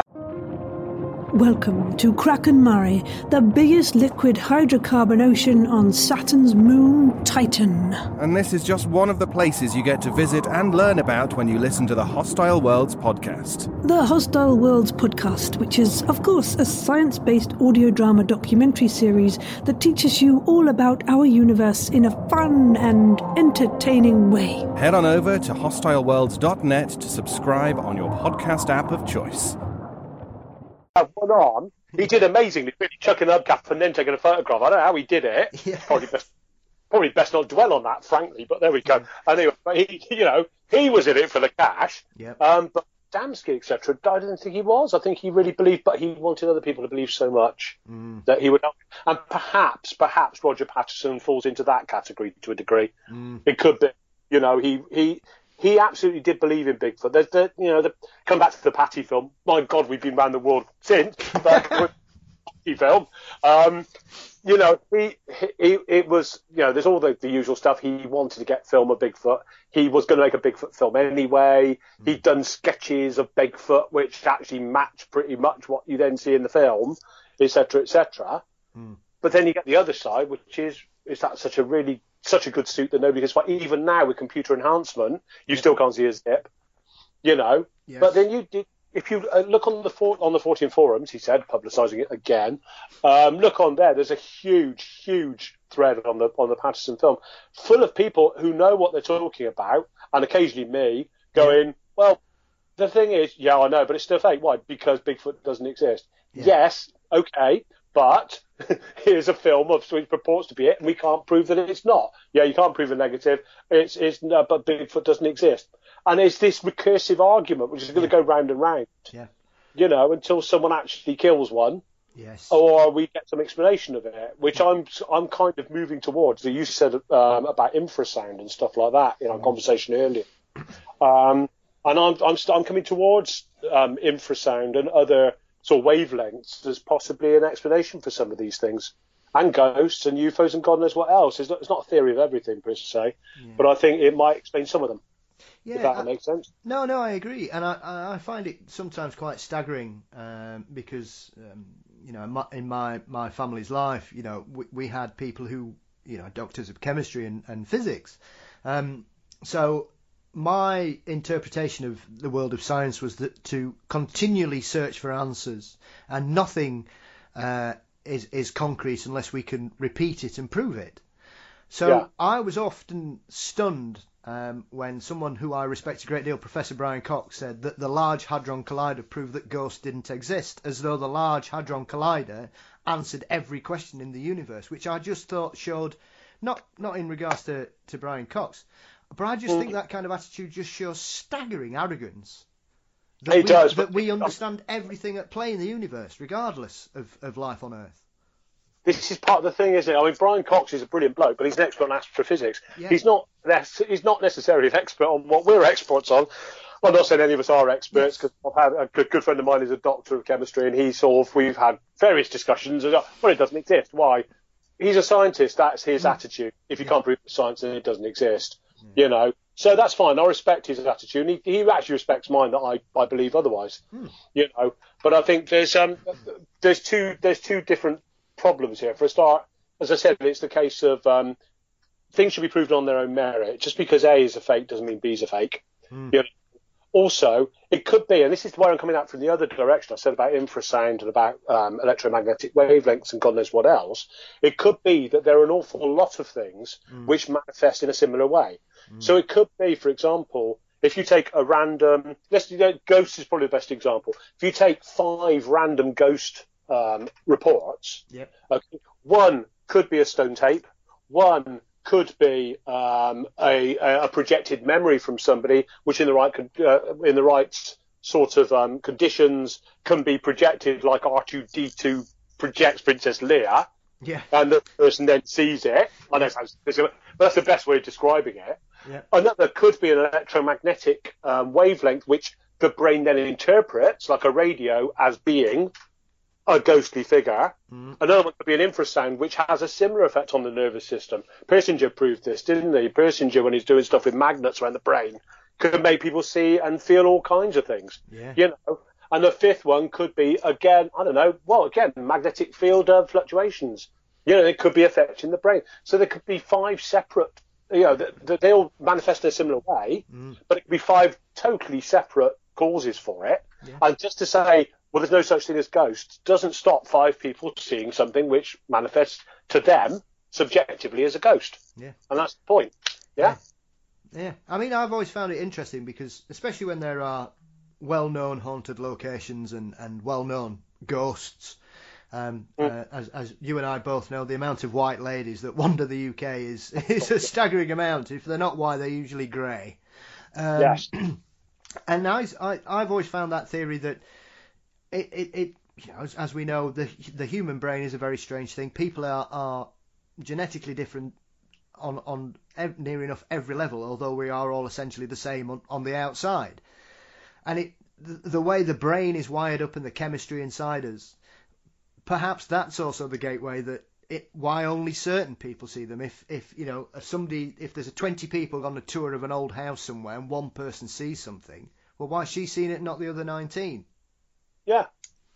Welcome to Kraken Mare, the biggest liquid hydrocarbon ocean on Saturn's moon, Titan. And this is just one of the places you get to visit and learn about when you listen to the Hostile Worlds podcast. The Hostile Worlds podcast, which is, of course, a science-based audio drama documentary series that teaches you all about our universe in a fun and entertaining way. Head on over to hostile worlds dot net to subscribe on your podcast app of choice. one on, he did amazingly, really chucking a hubcap and then taking a photograph. I don't know how he did it. Yeah. Probably best, probably best not dwell on that, frankly. But there we go. Anyway, but he, you know, he was in it for the cash. Yep. Um, but Adamski, et cetera, I didn't think he was. I think he really believed, but he wanted other people to believe so much Mm. that he would help. And perhaps, perhaps Roger Patterson falls into that category to a degree. Mm. It could be. You know, he he. He absolutely did believe in Bigfoot. There's the, you know, the, come back to the Patty film. My God, we've been around the world since. But Patty film, um, you know, he, he, it was, you know, there's all the, the usual stuff. He wanted to get film of Bigfoot. He was going to make a Bigfoot film anyway. He'd done sketches of Bigfoot, which actually matched pretty much what you then see in the film, et cetera, et cetera. Mm. But then you get the other side, which is, is that such a really such a good suit that nobody can spot. Even now with computer enhancement, you Yeah. still can't see his zip, you know. Yes. But then you did, if you uh, look on the for, on the fourteen forums, he said, publicising it again. Um, look on there. There's a huge, huge thread on the on the Patterson film, full of people who know what they're talking about, and occasionally me going, well, the thing is, yeah, I know, but it's still fake. Why? Because Bigfoot doesn't exist. Yeah. Yes, okay. But here's a film of which purports to be it, and we can't prove that it's not. Yeah, you can't prove a negative. It's, it's no, but Bigfoot doesn't exist, and it's this recursive argument which is going to go round and round. Yeah. You know, until someone actually kills one, Yes. or we get some explanation of it, which I'm I'm kind of moving towards. You said um, about infrasound and stuff like that in our conversation earlier, um, and I'm I'm st- I'm coming towards um, infrasound and other sort of wavelengths as possibly an explanation for some of these things, and ghosts and U F Os and God knows what else. It's not, it's not a theory of everything per se, Yeah. but I think it might explain some of them. Yeah, if that I- makes sense. No, no, I agree, and I, I I find it sometimes quite staggering um, because um, you know in my, in my my family's life, you know, we, we had people who you know doctors of chemistry and, and physics, um, so my interpretation of the world of science was that to continually search for answers, and nothing uh, is is concrete unless we can repeat it and prove it. So Yeah. I was often stunned um, when someone who I respect a great deal, Professor Brian Cox, said that the Large Hadron Collider proved that ghosts didn't exist, as though the Large Hadron Collider answered every question in the universe, which I just thought showed, not not in regards to, to Brian Cox, But I just Mm. think that kind of attitude just shows staggering arrogance. That It we, does, That but- we understand everything at play in the universe, regardless of, of life on Earth. This is part of the thing, isn't it? I mean, Brian Cox is a brilliant bloke, but he's an expert on astrophysics. Yeah. He's not nec- he's not necessarily an expert on what we're experts on. I'm not saying any of us are experts, because I've had a good, good friend of mine who's a doctor of chemistry, and he sort of, we've had various discussions. Well, it doesn't exist. Why? He's a scientist. That's his Mm. attitude. If you can't prove science, then it doesn't exist. Mm. You know. So that's fine. I respect his attitude. And he, he actually respects mine that I, I believe otherwise. Mm. You know. But I think there's um there's two there's two different problems here. For a start, as I said, it's the case of um, things should be proved on their own merit. Just because A is a fake doesn't mean B is a fake. Mm. You know? Also, it could be, and this is where I'm coming out from the other direction. I said about infrasound and about um, electromagnetic wavelengths and God knows what else. It could be that there are an awful lot of things mm. which manifest in a similar way. Mm. So it could be, for example, if you take a random, let's do ghost is probably the best example. If you take five random ghost um, reports, yep. okay, one could be a stone tape, one could be um, a, a projected memory from somebody, which in the right uh, in the right sort of um, conditions can be projected, like R two D two projects Princess Leia, yeah, and the person then sees it. I know, but that's the best way of describing it. Yeah. Another could be an electromagnetic um, wavelength, which the brain then interprets, like a radio, as being a ghostly figure. Mm. Another one could be an infrasound, which has a similar effect on the nervous system. Persinger proved this, didn't he? Persinger, when he's doing stuff with magnets around the brain, could make people see and feel all kinds of things. Yeah. You know. And the fifth one could be, again, I don't know, well, again, magnetic field uh, fluctuations. You know, it could be affecting the brain. So there could be five separate, you know, that they all manifest in a similar way, mm. but it could be five totally separate causes for it. Yeah. And just to say, well, there's no such thing as ghosts, doesn't stop five people seeing something which manifests to them subjectively as a ghost. Yeah. And that's the point. Yeah? Yeah. Yeah. I mean, I've always found it interesting because, especially when there are well-known haunted locations and, and well-known ghosts, um, mm. uh, as, as you and I both know, the amount of white ladies that wander the U K is, is a staggering amount. If they're not white, they're usually grey. Um, yes. And I, I, I've always found that theory that It, it, it you know, as, as we know, the the human brain is a very strange thing. People are, are genetically different on on ev- near enough every level, although we are all essentially the same on, on the outside. And it the, the way the brain is wired up and the chemistry inside us, perhaps that's also the gateway that it why only certain people see them. If if you know if somebody if there's a twenty people on a tour of an old house somewhere and one person sees something, well, why is she seeing it, not the other nineteen? Yeah.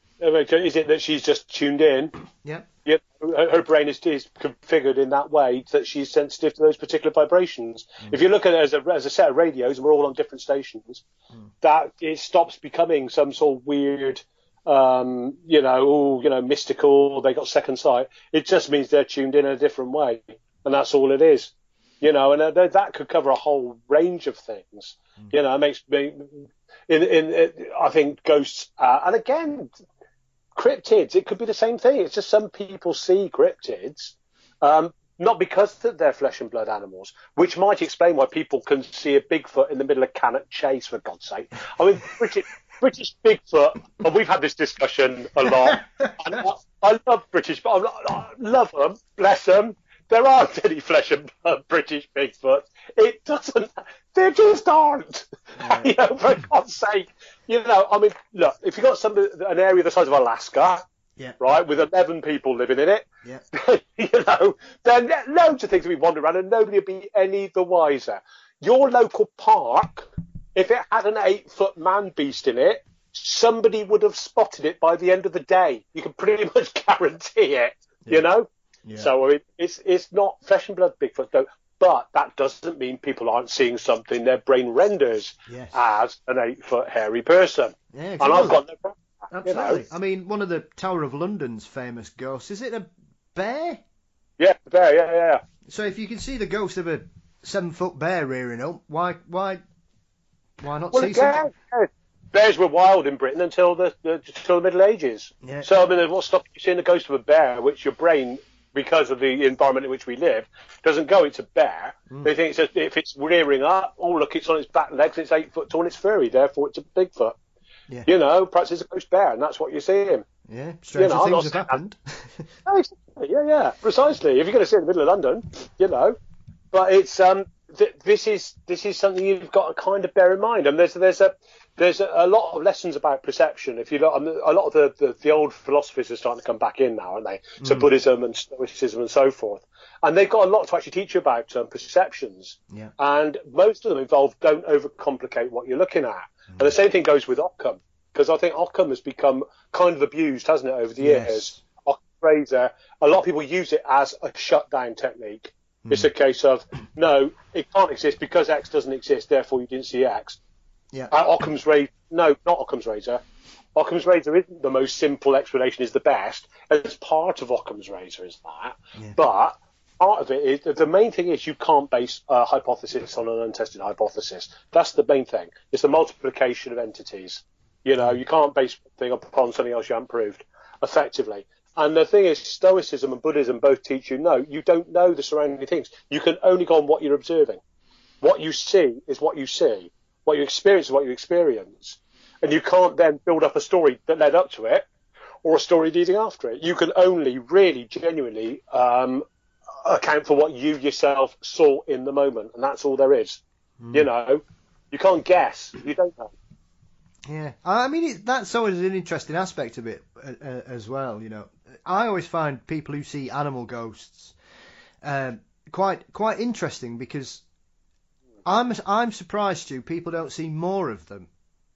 Is it that she's just tuned in? Yeah. Yeah. Her, her brain is, is configured in that way that she's sensitive to those particular vibrations. Mm. If you look at it as a, as a set of radios, and we're all on different stations, mm. that it stops becoming some sort of weird, um, you know, ooh, you know, mystical. They got second sight. It just means they're tuned in, in a different way, and that's all it is. You know, and uh, that could cover a whole range of things. Mm. You know, it makes me. In, in, in, I think ghosts, uh, and again, cryptids, it could be the same thing. It's just some people see cryptids, um, not because they're flesh and blood animals, which might explain why people can see a Bigfoot in the middle of Cannock Chase, for God's sake. I mean, British, British Bigfoot, and we've had this discussion a lot. And I, I love British, but I love them, bless them. There aren't any flesh and blood British Bigfoot. It doesn't. There just aren't. Yeah. You know, for God's sake. You know, I mean, look, if you've got some, an area the size of Alaska, yeah. right, with eleven people living in it, yeah. you know, then loads of things will be wandering around and nobody will be any the wiser. Your local park, if it had an eight-foot man-beast in it, somebody would have spotted it by the end of the day. You can pretty much guarantee it, yeah. you know? Yeah. So I mean, it's it's not flesh and blood Bigfoot, though, but that doesn't mean people aren't seeing something their brain renders yes. as an eight-foot hairy person. Yeah, exactly. And I've got no problem. Absolutely. You know? I mean, one of the Tower of London's famous ghosts, is it a bear? Yeah, a bear, yeah, yeah. So if you can see the ghost of a seven-foot bear rearing up, why why, why not well, see again, something? Yeah. Bears were wild in Britain until the, the, until the Middle Ages. Yeah. So, I mean, what's stopping you seeing the ghost of a bear, which your brain because of the environment in which we live, doesn't go, it's a bear. Mm. They think it's a, if it's rearing up, oh, look, it's on its back legs, it's eight foot tall, and it's furry, therefore it's a Bigfoot. Yeah. You know, perhaps it's a ghost bear, and that's what you see him. Yeah, stranger you know, things have happened. yeah, yeah, precisely. If you're going to see it in the middle of London, you know. But it's um, th- this is this is something you've got to kind of bear in mind. And there's there's a there's a, a lot of lessons about perception. If you look, um, a lot of the, the the old philosophies are starting to come back in now, aren't they? Mm. So Buddhism and Stoicism and so forth, and they've got a lot to actually teach you about um, perceptions. Yeah. And most of them involve don't overcomplicate what you're looking at. Mm. And the same thing goes with Occam, because I think Occam has become kind of abused, hasn't it, over the yes. years? Occam's razor. A lot of people use it as a shutdown technique. Mm. It's a case of, no, it can't exist because X doesn't exist, therefore you didn't see X. Yeah. Uh, Occam's razor, no, not Occam's razor. Occam's razor isn't the most simple explanation, is the best. It's part of Occam's razor, is that. Yeah. But part of it is, the main thing is you can't base a hypothesis on an untested hypothesis. That's the main thing. It's the multiplication of entities. You know, you can't base a thing upon something else you haven't proved, effectively. And the thing is, Stoicism and Buddhism both teach you, no, you don't know the surrounding things. You can only go on what you're observing. What you see is what you see. What you experience is what you experience. And you can't then build up a story that led up to it or a story leading after it. You can only really, genuinely um, account for what you yourself saw in the moment. And that's all there is. Mm. You know, you can't guess. You don't know. Yeah, I mean, it, that's always an interesting aspect of it uh, uh, as well, you know. I always find people who see animal ghosts um, quite quite interesting, because I'm I'm surprised, Stu, people don't see more of them.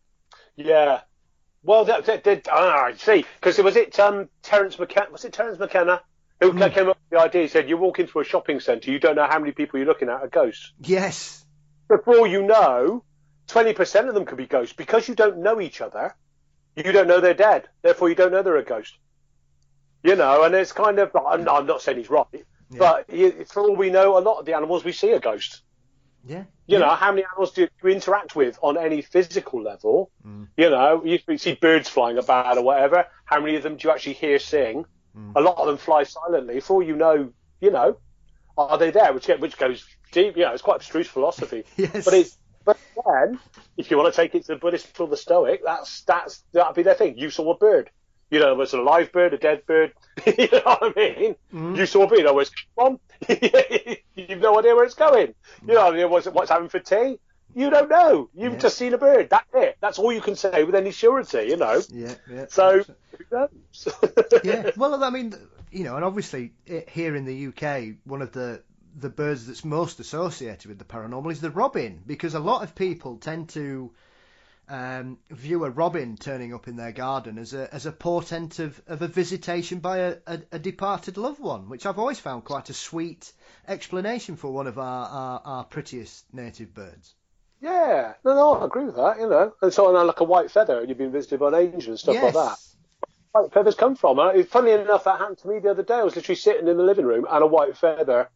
Yeah, well, that, that, that, ah, I see, because was it um, Terence McKenna? Was it Terence McKenna who mm. came up with the idea? He said, you walk into a shopping centre, you don't know how many people you're looking at are ghosts. Yes. But for all you know, twenty percent of them could be ghosts. Because you don't know each other, you don't know they're dead. Therefore, you don't know they're a ghost. You know, and it's kind of, I'm, I'm not saying he's right, yeah. but you, for all we know, a lot of the animals we see are ghosts. Yeah. You yeah. know, how many animals do you interact with on any physical level? Mm. You know, you see birds flying about or whatever. How many of them do you actually hear sing? Mm. A lot of them fly silently. For all you know, you know, are they there? Which, which goes deep, you know, it's quite abstruse philosophy. Yes. But it's, But then, if you want to take it to the Buddhist or the Stoic, that's that's that'd be their thing. You saw a bird. You know, was it a live bird, a dead bird? You know what I mean? Mm. You saw a bird. You know where it's from. You've no idea where it's going. You know, what's what's happening for tea? You don't know. You've yeah. just seen a bird. That's it. That's all you can say with any surety. You know. Yeah. Yeah. So. Who knows? Yeah. Well, I mean, you know, and obviously here in the U K, one of the the birds that's most associated with the paranormal is the robin, because a lot of people tend to um, view a robin turning up in their garden as a as a portent of, of a visitation by a, a, a departed loved one, which I've always found quite a sweet explanation for one of our, our, our prettiest native birds. Yeah, no, no, I agree with that, you know. And so like a white feather, and you've been visited by an angel and stuff yes. like that. White feathers come from. And funnily enough, that happened to me the other day. I was literally sitting in the living room and a white feather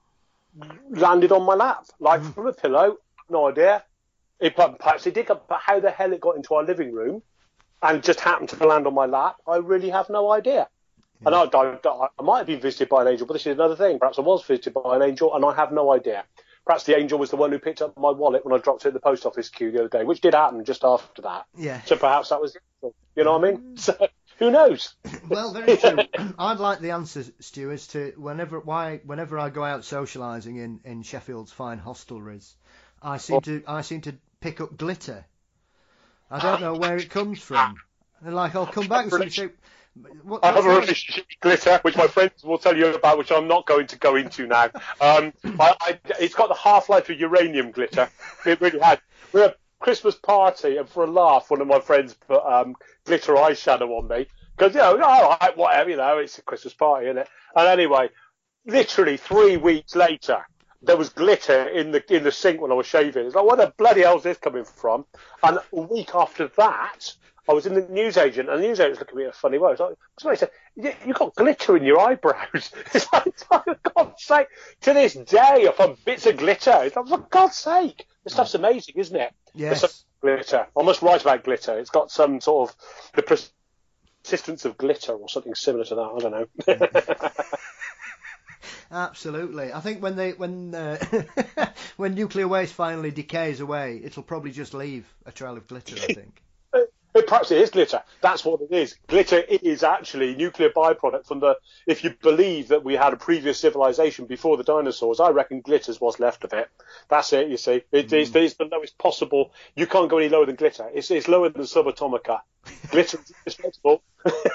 landed on my lap, like mm. from a pillow. No idea. It, perhaps it did, but how the hell it got into our living room and just happened to land on my lap, I really have no idea. Yeah. And I, I, I might have been visited by an angel, but this is another thing. Perhaps I was visited by an angel and I have no idea. Perhaps the angel was the one who picked up my wallet when I dropped it at the post office queue the other day, which did happen just after that. Yeah. So perhaps that was it. You know what I mean? So, who knows? Well, very true. I'd like the answer, Stu, as to whenever why whenever I go out socialising in, in Sheffield's fine hostelries, I seem to I seem to pick up glitter. I don't know where it comes from. And like I'll come back and somebody say, What, I have a relationship with glitter, which my friends will tell you about, which I'm not going to go into now. Um, I, I, it's got the half-life of uranium glitter. It really had. We're at a Christmas party, and for a laugh, one of my friends put um, glitter eyeshadow on me. Because, you know, all right, whatever, you know, it's a Christmas party, isn't it? And anyway, literally three weeks later, there was glitter in the in the sink when I was shaving. It's like, where the bloody hell is this coming from? And a week after that, I was in the newsagent, and the newsagent was looking at me in a funny way. I was like, somebody said, you've got glitter in your eyebrows. It's like, for God's sake, to this day, I find bits of glitter. It's like, for God's sake. This stuff's amazing, isn't it? Yes. There's some glitter. I must write about glitter. It's got some sort of the persistence of glitter or something similar to that. I don't know. Absolutely. I think when they when uh, when nuclear waste finally decays away, it'll probably just leave a trail of glitter, I think. It, perhaps it is glitter. That's what it is. Glitter is actually nuclear byproduct from the. If you believe that we had a previous civilization before the dinosaurs, I reckon glitter's what's left of it. That's it. You see, it mm. is it's the lowest possible. You can't go any lower than glitter. It's it's lower than subatomica. Glitter is respectable.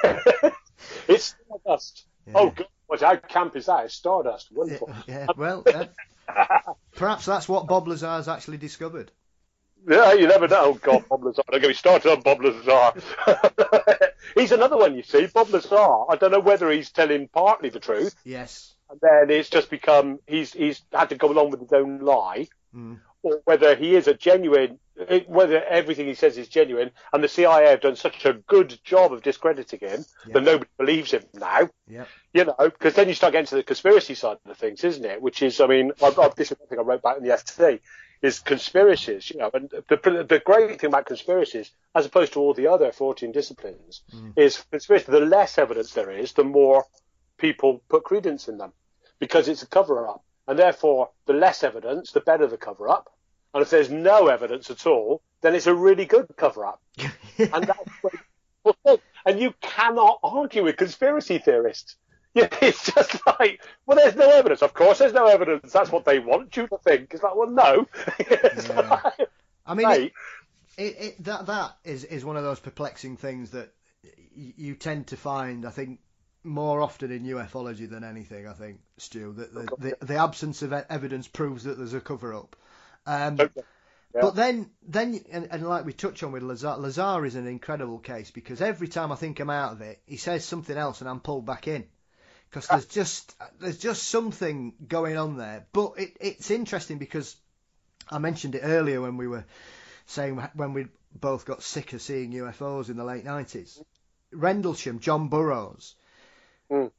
It's stardust. Yeah. Oh God, what, how camp is that? It's stardust. Wonderful. Yeah. yeah. Well, uh, perhaps that's what Bob Lazar's actually discovered. Yeah, you never know. Oh, God, Bob Lazar. Don't get me started on Bob Lazar. He's another one, you see. Bob Lazar, I don't know whether he's telling partly the truth. Yes. And then it's just become, he's he's had to go along with his own lie. Mm. Or whether he is a genuine, whether everything he says is genuine. And the C I A have done such a good job of discrediting him yep. that nobody believes him now. Yep. You know, because then you start getting to the conspiracy side of the things, isn't it? Which is, I mean, I, I, this is one thing I wrote back in the F T. Is conspiracies, you know, and the the great thing about conspiracies, as opposed to all the other fourteen disciplines, mm. is conspiracy. The less evidence there is, the more people put credence in them, because it's a cover-up, and therefore the less evidence, the better the cover-up. And if there's no evidence at all, then it's a really good cover-up, and that's what, and you cannot argue with conspiracy theorists. Yeah, it's just like, well, there's no evidence. Of course, there's no evidence. That's what they want you to think. It's like, well, no. Yeah. like, I mean, it, it, it, that that is, is one of those perplexing things that y- you tend to find, I think, more often in ufology than anything. I think, Stu, that the, the, the absence of evidence proves that there's a cover-up. Um, okay. Yeah. But then, then, and, and like we touch on with Lazar, Lazar is an incredible case, because every time I think I'm out of it, he says something else and I'm pulled back in. Because there's just there's just something going on there. But it, it's interesting because I mentioned it earlier when we were saying when we both got sick of seeing U F Os in the late nineties. Rendlesham, John Burroughs, mm.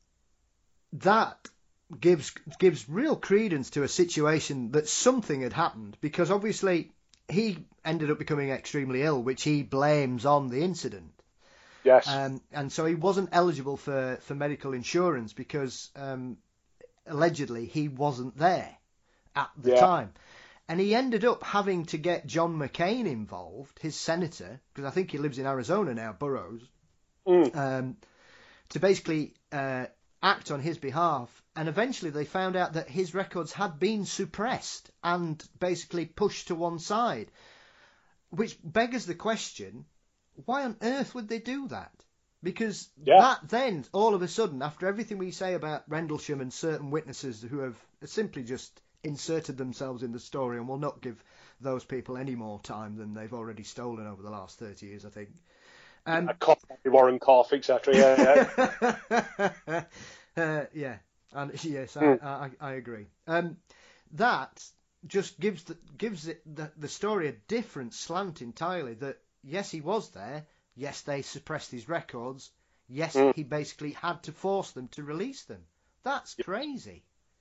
that gives gives real credence to a situation that something had happened, because obviously he ended up becoming extremely ill, which he blames on the incident. Yes. Um, and so he wasn't eligible for, for medical insurance because um, allegedly he wasn't there at the yeah. time. And he ended up having to get John McCain involved, his senator, because I think he lives in Arizona now, Burroughs, mm. um, to basically uh, act on his behalf. And eventually they found out that his records had been suppressed and basically pushed to one side, which beggars the question, why on earth would they do that? Because yeah. that then, all of a sudden, after everything we say about Rendlesham and certain witnesses who have simply just inserted themselves in the story and will not give those people any more time than they've already stolen over the last thirty years, I think. Um, Cough, Warren Cough, et cetera. Yeah, yeah. uh, yeah. And yes, mm. I, I, I agree. Um, that just gives the, gives it the, the story a different slant entirely. That yes, he was there. Yes, they suppressed his records. Yes, mm. he basically had to force them to release them. That's crazy.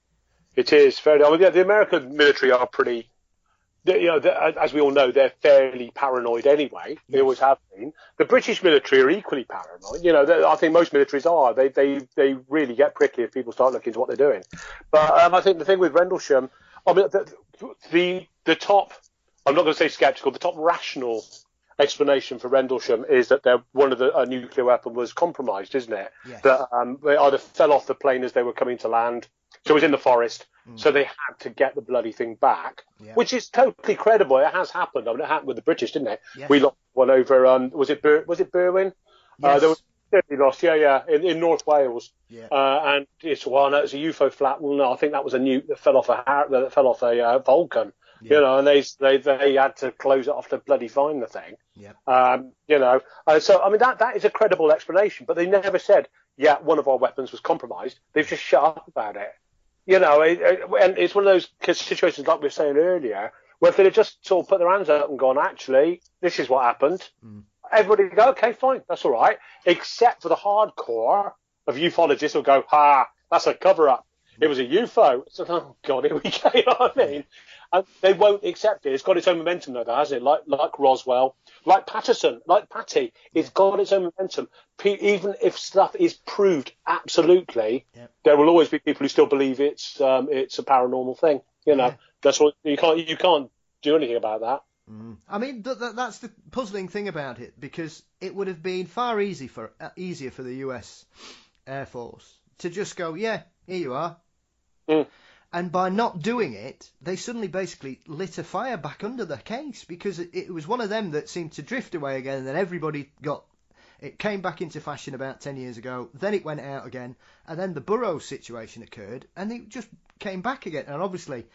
It is fairly. I mean, yeah, the American military are pretty. You know, as we all know, they're fairly paranoid anyway. Yes. They always have been. The British military are equally paranoid. You know, I think most militaries are. They they they really get prickly if people start looking into what they're doing. But um, I think the thing with Rendlesham, I mean, the the, the top. I'm not going to say sceptical. The top rational explanation for Rendlesham is that they're, one of the a nuclear weapon was compromised, isn't it? Yes. That um, they either fell off the plane as they were coming to land, so it was in the forest, mm. so they had to get the bloody thing back, yeah. which is totally credible. It has happened. I mean, it happened with the British, didn't it? Yes. We lost one over. Um, was it Bur- was it Berwyn? Yes. Uh, there was certainly lost. Yeah, yeah, in, in North Wales. Yeah. Uh, and it's well, no, it's a U F O flat. Well, no, I think that was a nuke that fell off a that fell off a uh, Vulcan. Yeah. You know, and they, they they had to close it off to bloody find the thing. Yeah. Um, you know, uh, so I mean that that is a credible explanation, but they never said, yeah, one of our weapons was compromised. They've just shut up about it. You know, it, it, and it's one of those situations like we were saying earlier, where if they'd have just sort of put their hands up and gone, actually, this is what happened, mm. everybody would go, okay, fine, that's all right, except for the hardcore of ufologists who'll go, ha, that's a cover-up. It was a U F O. So, oh, God, here we go, you know what I mean? And they won't accept it. It's got its own momentum, though, hasn't it? Like like Roswell, like Patterson, like Patty. It's got its own momentum. P- even if stuff is proved absolutely, yeah. there will always be people who still believe it's um, it's a paranormal thing. You know, yeah. that's what you can't you can't do anything about that. Mm. I mean, th- th- that's the puzzling thing about it, because it would have been far easy for uh, easier for the U S Air Force to just go, yeah, here you are. Mm. And by not doing it, they suddenly basically lit a fire back under the case, because it, it was one of them that seemed to drift away again, and then everybody got... It came back into fashion about ten years ago, then it went out again, and then the Burroughs situation occurred, and it just came back again. And obviously,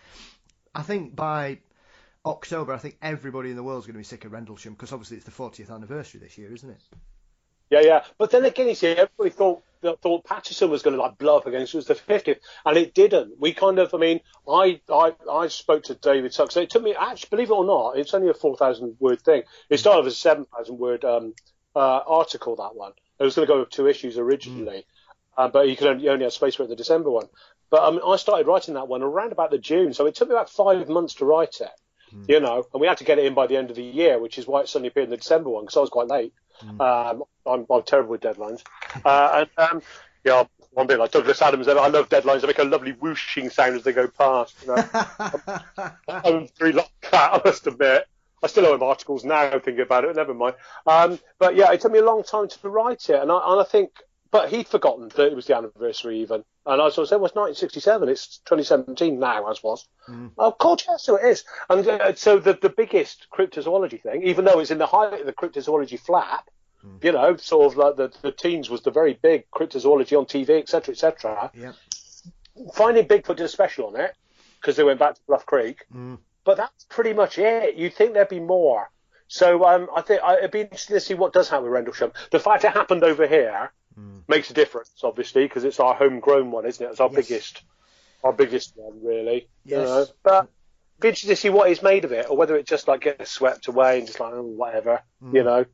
I think by October, I think everybody in the world's going to be sick of Rendlesham, because obviously it's the fortieth anniversary this year, isn't it? Yeah, yeah. But then again, you see, everybody thought thought Patterson was going to like blow up against it was the fiftieth, and it didn't. We kind of, I mean, I I, I spoke to David Suck. So it took me, actually, believe it or not, it's only a four thousand word thing. It started as a seven thousand word um, uh, article, that one. It was going to go with two issues originally, mm. uh, but you could only, you only have space for it, the December one. But I mean, I started writing that one around about the June, so it took me about five months to write it. Mm. You know, and we had to get it in by the end of the year, which is why it suddenly appeared in the December one, because I was quite late. Mm. Um, I'm, I'm terrible with deadlines. Uh, and um, yeah, one bit like Douglas Adams. I love deadlines. They make a lovely whooshing sound as they go past. You know? I'm, I'm very like that, I must admit. I still owe him articles now, thinking about it. Never mind. Um, but yeah, it took me a long time to write it, and I, and I think, but he'd forgotten that it was the anniversary even. And I sort of said, well, it's nineteen sixty-seven. It's twenty seventeen now, as was. Mm. Oh, God, yes, so it is. And uh, so the, the biggest cryptozoology thing, even though it's in the height of the cryptozoology flap, mm. you know, sort of like the, the teens was the very big cryptozoology on T V, et cetera, et cetera. Yep. Finding Bigfoot did a special on it, because they went back to Bluff Creek. Mm. But that's pretty much it. You'd think there'd be more. So um, I think it'd be interesting to see what does happen with Rendlesham. The fact it happened over here mm. makes a difference, obviously, because it's our homegrown one, isn't it? It's our yes. biggest, our biggest one, really. Yes. You know? But it'd be interesting to see what is made of it, or whether it just like gets swept away and just like oh, whatever, mm. you know.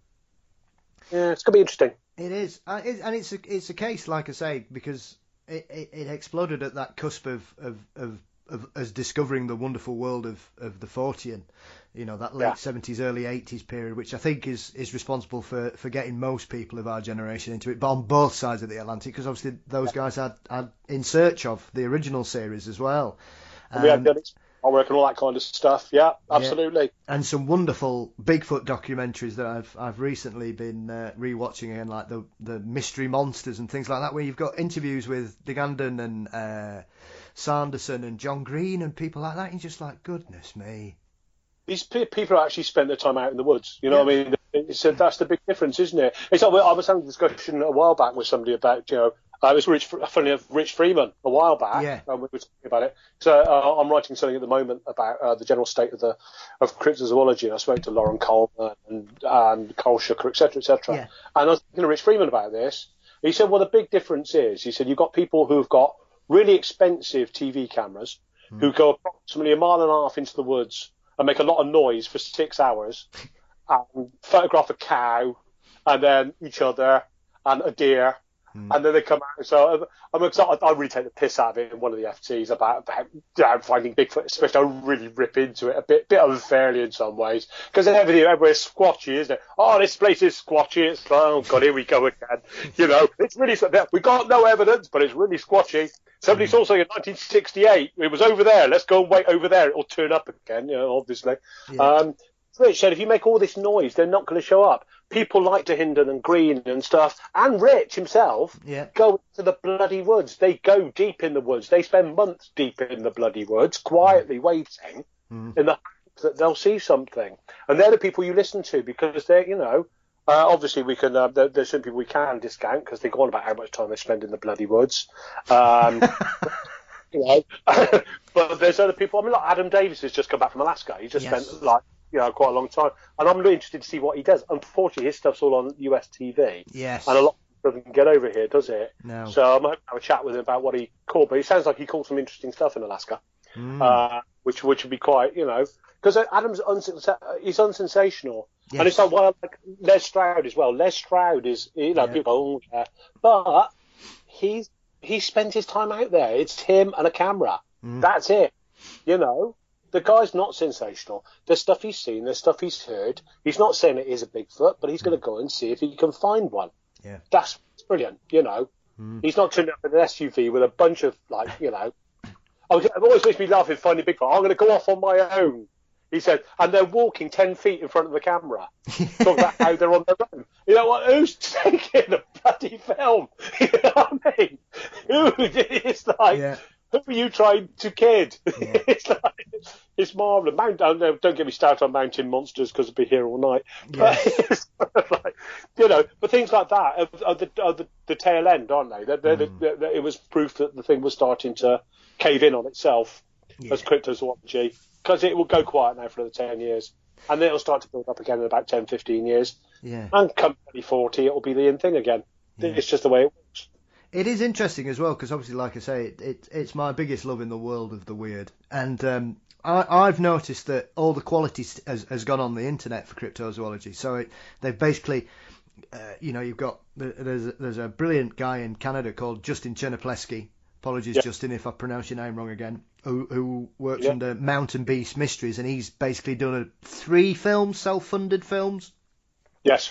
Yeah, it's gonna be interesting. It is, uh, it, and it's a it's a case, like I say, because it, it, it exploded at that cusp of of, of of us discovering the wonderful world of, of the Fortean, you know, that late yeah. seventies, early eighties period, which I think is, is responsible for, for getting most people of our generation into it, but on both sides of the Atlantic, because obviously those guys had, had In Search of the original series as well. Um, we had done it. I work on all that kind of stuff. Yeah, absolutely. Yeah. And some wonderful Bigfoot documentaries that I've I've recently been uh, rewatching again, like the the Mystery Monsters and things like that, where you've got interviews with Digandon and uh, Sanderson and John Green and people like that. And you're just like, goodness me. These people actually spent their time out in the woods. You know yeah. what I mean? It's a, that's the big difference, isn't it? It's like, I was having a discussion a while back with somebody about, you know, Uh, it was Rich, funny enough, Rich Freeman a while back. Yeah. Um, we were talking about it. So uh, I'm writing something at the moment about uh, the general state of the of cryptozoology. I spoke to Lauren Coleman and, and Carl Schucker, et cetera, et cetera. Yeah. And I was talking to Rich Freeman about this. He said, well, the big difference is, he said, you've got people who've got really expensive T V cameras mm. who go approximately a mile and a half into the woods and make a lot of noise for six hours and photograph a cow and then each other and a deer. And then they come out. So I'm excited. I really take the piss out of it in one of the F Ts about, about yeah, finding Bigfoot, especially. I really rip into it a bit, bit unfairly in some ways, because everything everywhere's squatchy, isn't it? Oh, this place is squatchy. It's like, oh god, here we go again. You know, it's really we got no evidence, but it's really squatchy. Somebody saw something in nineteen sixty-eight. It was over there. Let's go and wait over there. It'll turn up again. You know, obviously. Yeah. Um, Rich said, if you make all this noise, they're not going to show up. People like Digandon and Green and stuff, and Rich himself, yeah. go to the bloody woods. They go deep in the woods. They spend months deep in the bloody woods, quietly waiting, mm. in the hope that they'll see something. And they're the people you listen to, because they're, you know, uh, obviously we can, uh, there, there's some people we can discount, because they go on about how much time they spend in the bloody woods. Um, you know, but there's other people. I mean, like Adam Davis has just come back from Alaska. He just yes. spent, like, you know, quite a long time, and I'm really interested to see what he does. Unfortunately, his stuff's all on U S T V, yes, and a lot doesn't get over here, does it? No. So I might have a chat with him about what he caught, but he sounds like he caught some interesting stuff in Alaska, mm. uh, which which would be quite, you know, because Adam's unsens- he's unsensational, yes. and it's like, well, like Les Stroud as well. Les Stroud is, you know, yeah. people, oh, yeah. but he's he spends his time out there. It's him and a camera. Mm. That's it, you know. the guy's not sensational. There's stuff he's seen, there's stuff he's heard. He's not saying it is a Bigfoot, but he's going to go and see if he can find one. Yeah. That's brilliant, you know. Mm. He's not turning up in an S U V with a bunch of, like, you know. It always makes me laugh in finding Bigfoot. I'm going to go off on my own. He said, and they're walking ten feet in front of the camera. Talk about how they're on their own. You know what? Who's taking the bloody film? You know what I mean? Who? It's like, yeah. Who are you trying to kid? Yeah. It's like, it's marvellous. Mount, don't, don't get me started on Mountain Monsters because I'll be here all night. But yeah. It's like, you know, but things like that are, are, the, are the, the tail end, aren't they? They're, they're, mm. they're, they're, it was proof that the thing was starting to cave in on itself yeah. as cryptozoology. Because it will go quiet now for another ten years. And then it'll start to build up again in about ten, fifteen years. Yeah. And come twenty forty, it'll be the in thing again. Yeah. It's just the way it works. It is interesting as well, because obviously, like I say, it, it, it's my biggest love in the world of the weird. And um, I, I've noticed that all the quality has, has gone on the internet for cryptozoology. So it, they've basically, uh, you know, you've got, there's a, there's a brilliant guy in Canada called Justin Chernyshevsky. Apologies, yeah. Justin, if I pronounce your name wrong again. Who, who works yeah. under Mountain Beast Mysteries, and he's basically done a, three films, self-funded films. Yes.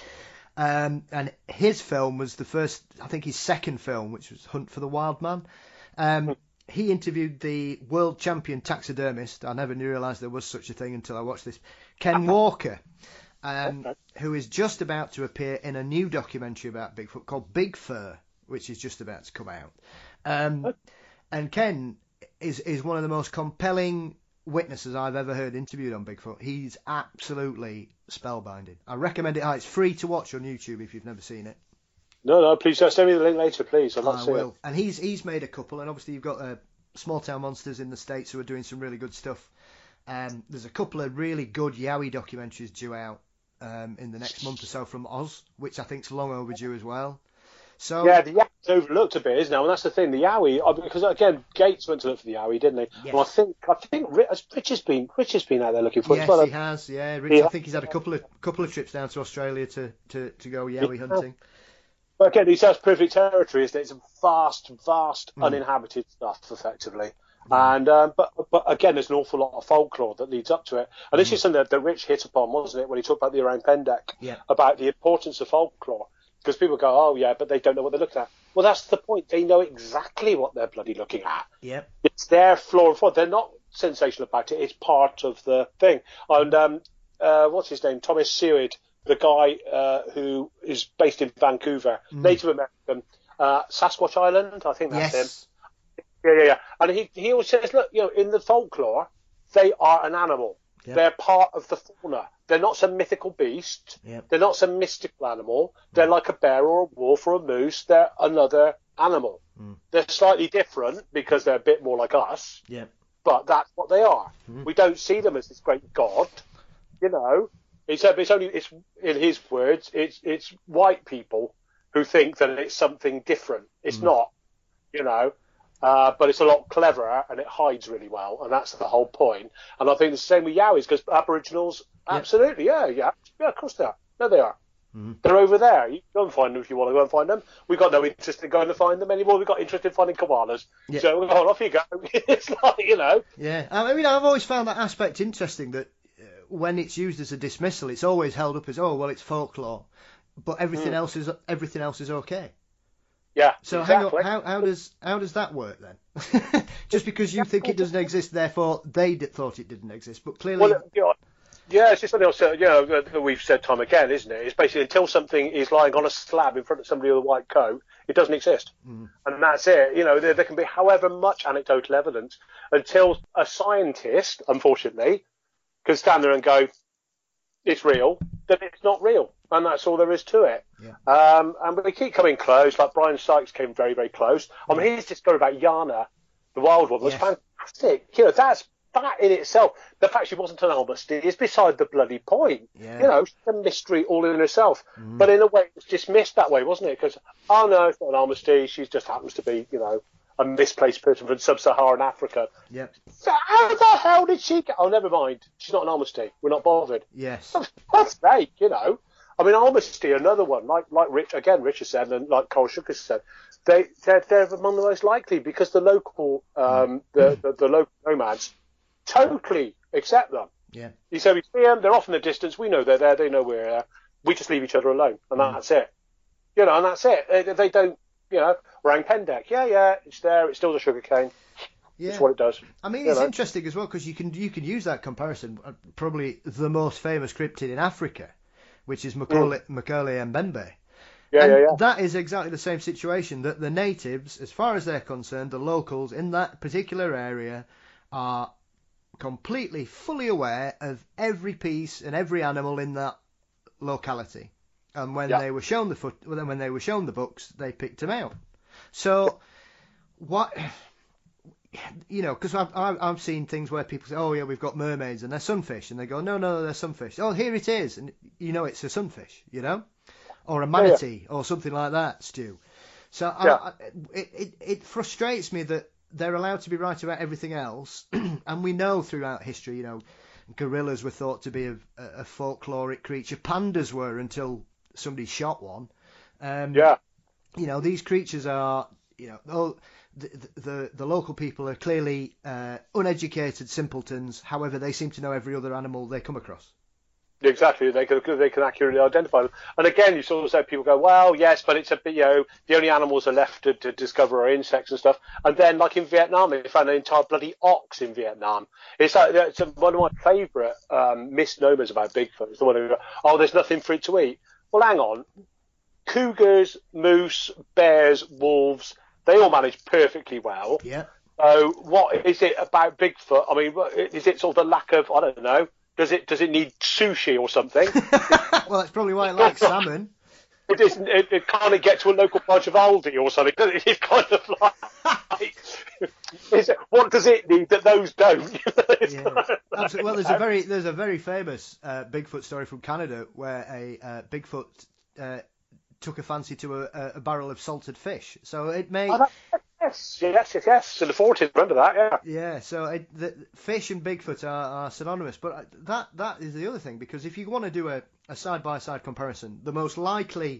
Um, and his film was the first, I think his second film, which was Hunt for the Wild Man. Um, mm. He interviewed the world champion taxidermist. I never knew realised there was such a thing until I watched this. Ken Walker, um, okay. who is just about to appear in a new documentary about Bigfoot called Big Fur, which is just about to come out. Um, okay. And Ken is is one of the most compelling witnesses I've ever heard interviewed on Bigfoot. He's absolutely spellbinding. I recommend it. Oh, it's free to watch on YouTube if you've never seen it. No, no, please uh, send me the link later, please. I'd like I to see will. it. And he's he's made a couple, and obviously you've got uh, Small Town Monsters in the States who are doing some really good stuff. Um, there's a couple of really good Yowie documentaries due out um, in the next month or so from Oz, which I think's long overdue as well. So yeah, the Yowie's overlooked a bit, isn't it? And that's the thing, the Yowie, because again, Gates went to look for the Yowie, didn't he? Yes. And I think I think Rich has been Rich has been out there looking for it. Yes, well. he has. Yeah, Rich. I think he's had a couple of couple of trips down to Australia to, to, to go Yowie hunting. But again, he says perfect territory, isn't it? It's a vast, vast mm. uninhabited stuff, effectively. Mm. And um, but but again, there's an awful lot of folklore that leads up to it. And this mm. is something that, that Rich hit upon, wasn't it, when he talked about the Orang Pendek, yeah. about the importance of folklore. Because people go, oh yeah, but they don't know what they're looking at. Well, that's the point. They know exactly what they're bloody looking at. Yep. It's their flora and fauna. They're not sensational about it. It's part of the thing. And um, uh, what's his name? Thomas Seward, the guy uh, who is based in Vancouver, mm. Native American, uh, Sasquatch Island. I think that's yes. him. Yeah, yeah, yeah. And he he always says, look, you know, in the folklore, they are an animal. Yep. They're part of the fauna. They're not some mythical beast. Yep. They're not some mystical animal. They're mm. like a bear or a wolf or a moose. They're another animal. Mm. They're slightly different because they're a bit more like us. Yep. But that's what they are. Mm. We don't see them as this great god. You know, it's, it's only it's in his words. It's it's white people who think that it's something different. It's mm. not. You know. Uh, but it's a lot cleverer and it hides really well, and that's the whole point. And I think the same with Yowies, because Aboriginals, yeah. absolutely, yeah, yeah, yeah, of course they are. No, they are. Mm-hmm. They're over there. You go and find them if you want to go and find them. We've got no interest in going to find them anymore. We've got interest in finding koalas. Yeah. So oh, off you go. It's like, you know. Yeah, I mean, I've always found that aspect interesting, that uh, when it's used as a dismissal, it's always held up as, oh, well, it's folklore, but everything mm. else is everything else is okay. Yeah. So exactly. hang on, how how does how does that work then? Just because you think it doesn't exist, therefore they did, thought it didn't exist, but clearly. Well, you know, yeah, it's just something else. You know, that we've said time again, isn't it? It's basically until something is lying on a slab in front of somebody with a white coat, it doesn't exist, mm. and that's it. You know, there, there can be however much anecdotal evidence until a scientist, unfortunately, can stand there and go, "It's real," then it's not real. And that's all there is to it. Yeah. Um, and we keep coming close. Like Brian Sykes came very, very close. I mean, his discovery about Yana, the wild one, was yes. fantastic. You know, that's that in itself. The fact she wasn't an Almasty is beside the bloody point. Yeah. You know, she's a mystery all in herself. Mm. But in a way, it was dismissed that way, wasn't it? Because, oh no, it's not an Almasty. She just happens to be, you know, a misplaced person from sub-Saharan Africa. Yep. So how the hell did she get? Oh, never mind. She's not an Almasty. We're not bothered. Yes. That's fake, you know. I mean, Almasty, another one, like like Rich again, Richard said, and like Carl Shuker said, they they're, they're among the most likely because the local um, the, the the local nomads totally accept them. Yeah. You say we see them, they're off in the distance. We know they're there. They know we're there. We just leave each other alone, and mm. that's it. You know, and that's it. They, they don't. You know, Orang Pendek. Yeah, yeah, it's there. It's still the sugar cane. Yeah. That's what it does. I mean, you it's know? interesting as well because you can you can use that comparison. Probably the most famous cryptid in Africa, which is Macaulay mm. Macaulay Mbembe. Yeah, and yeah, yeah. That is exactly the same situation. That the natives, as far as they're concerned, the locals in that particular area, are completely fully aware of every piece and every animal in that locality. And when yeah. they were shown the foot, when they were shown the books, they picked them out. So, what, you know, because I've, I've I've seen things where people say, oh yeah, we've got mermaids and they're sunfish, and they go, no, no, they're sunfish. Oh, here it is, and you know it's a sunfish, you know, or a manatee, yeah. or something like that, Stu. So yeah. I, I, it, it it frustrates me that they're allowed to be right about everything else, and we know throughout history, you know, gorillas were thought to be a, a folkloric creature. Pandas were until somebody shot one. Um, yeah. You know, these creatures are, you know, oh, the, the, the local people are clearly uh, uneducated simpletons. However, they seem to know every other animal they come across. Exactly, they can they can accurately identify them. And again, you sort of say people go, well, yes, but it's a bit, you know, the only animals are left to, to discover are insects and stuff. And then, like in Vietnam, they found an entire bloody ox in Vietnam. It's like it's one of my favourite um, misnomers about Bigfoot. It's the one who go, oh, there's nothing for it to eat. Well, hang on, cougars, moose, bears, wolves, they all manage perfectly well. Yeah. So, what is it about Bigfoot? I mean, is it sort of the lack of, I don't know. Does it does it need sushi or something? Well, that's probably why it likes salmon. It isn't. It, it can't get to a local branch of Aldi or something. It's kind of like, is it, what does it need that those don't? Yeah, absolutely. Well, there's a very there's a very famous uh, Bigfoot story from Canada where a uh, Bigfoot uh, took a fancy to a, a barrel of salted fish. So it may. Oh, Yes, yes, yes, yes. In the forties, remember that, yeah. Yeah, so it, the, fish and Bigfoot are, are synonymous, but that that is the other thing, because if you want to do a, a side-by-side comparison, the most likely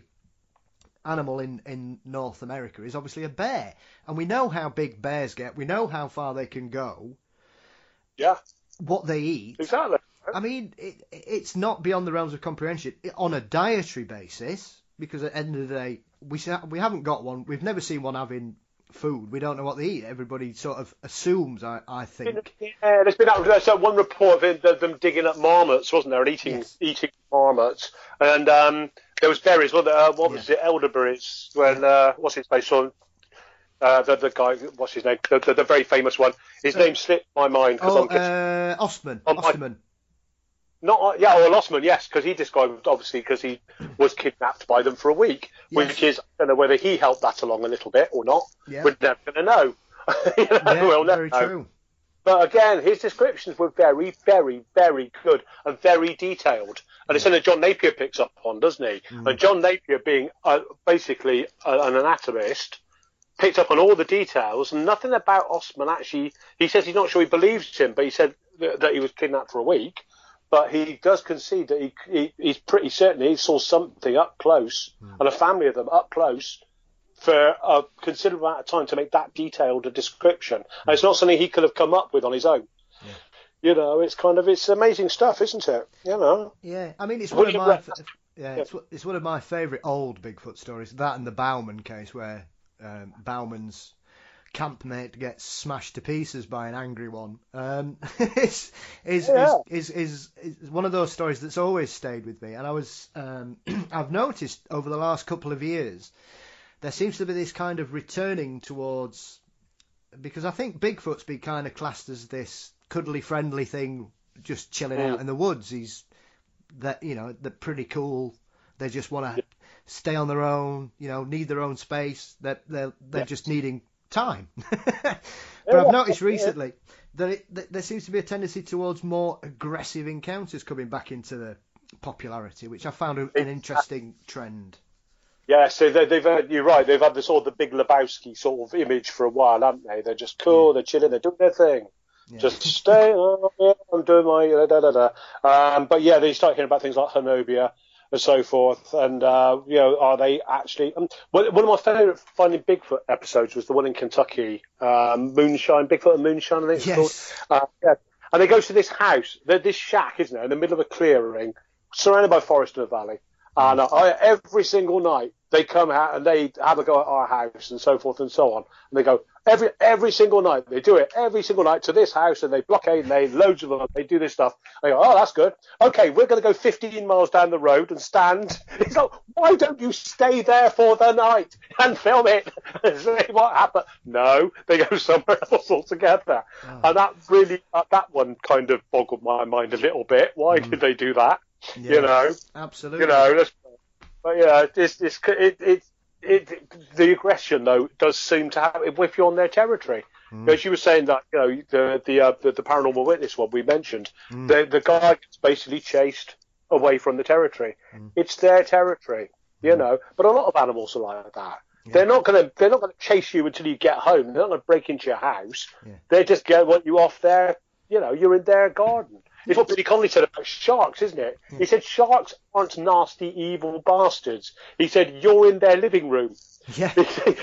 animal in, in North America is obviously a bear, and we know how big bears get, we know how far they can go, yeah, what they eat. Exactly. I mean, it, it's not beyond the realms of comprehension on a dietary basis, because at the end of the day, we we haven't got one, we've never seen one having food. We don't know what they eat. Everybody sort of assumes, I, I think. Yeah, there's been there's that one report of them digging up marmots, wasn't there, and eating yes. eating marmots. And um, there was berries, wasn't there? Uh, what was yeah. it? Elderberries. When uh, what's his face on? Uh, the the guy, what's his name? The, the, the very famous one. His uh, name slipped my mind. Oh, I'm uh, Ostman. Osterman. Not yeah, well, Ostman, yes, because he described obviously because he was kidnapped by them for a week, yes. which is I don't know whether he helped that along a little bit or not. Yeah. We're never going to know. you know yeah, we'll very never true. Know. But again, his descriptions were very, very, very good and very detailed, and it's something that John Napier picks up on, doesn't he? Mm. And John Napier, being uh, basically a, an anatomist, picked up on all the details, and nothing about Ostman actually. He says he's not sure he believes him, but he said that, that he was kidnapped for a week. But he does concede that he, he he's pretty certain he saw something up close mm. and a family of them up close for a considerable amount of time to make that detailed a description. Mm. And it's not something he could have come up with on his own. Yeah. You know, it's kind of it's amazing stuff, isn't it? You know. Yeah, I mean, it's one of my yeah, it's, it's one of my favourite old Bigfoot stories. That and the Bauman case, where um, Bauman's campmate gets smashed to pieces by an angry one. Um, is, is, yeah. is, is, is, is one of those stories that's always stayed with me. And I was, um, I've noticed over the last couple of years, there seems to be this kind of returning towards, because I think Bigfoot's been kind of classed as this cuddly, friendly thing, just chilling mm. out in the woods. He's, that you know, they're pretty cool. They just want to yeah. stay on their own, you know, need their own space. They're, they're, they're yeah. just needing time. But I've noticed recently that, it, that there seems to be a tendency towards more aggressive encounters coming back into the popularity, which I found an interesting trend. Yeah, so they, they've had, you're right, they've had the sort of the Big Lebowski sort of image for a while, haven't they? They're just cool, yeah. they're chilling, they're doing their thing. Yeah. Just stay, oh, yeah, I'm doing my da da da da. Um, but yeah, they start hearing about things like Hanobia and so forth, and uh, you know, are they actually? Um, one of my favourite Finding Bigfoot episodes was the one in Kentucky, um, Moonshine, Bigfoot and Moonshine, I think it's yes. called. Uh, yeah. And he goes to this house, this shack, isn't it, in the middle of a clearing, surrounded by forest and a valley. And uh, I, every single night they come out and they have a go at our house and so forth and so on. And they go every every single night. They do it every single night to this house, and they blockade and they loads of them. They do this stuff. They go, oh, that's good. Okay, we're going to go fifteen miles down the road and stand. It's like, why don't you stay there for the night and film it? See what happened? No, they go somewhere else altogether. Oh. And that really, uh, that one kind of boggled my mind a little bit. Why mm. did they do that? Yeah, you know, absolutely. You know, that's, but yeah, it's, it's, it, it, it, the aggression though does seem to have if you're on their territory. Mm. As you were saying that, you know, the the uh, the, the paranormal witness one we mentioned, mm. the the guy gets basically chased away from the territory. Mm. It's their territory, you mm. know. But a lot of animals are like that. Yeah. They're not gonna they're not gonna chase you until you get home. They're not gonna break into your house. Yeah. They just get want you off there. You know, you're in their garden. It's what Billy Connolly said about sharks, isn't it? Yeah. He said sharks aren't nasty, evil bastards. He said you're in their living room. Yeah.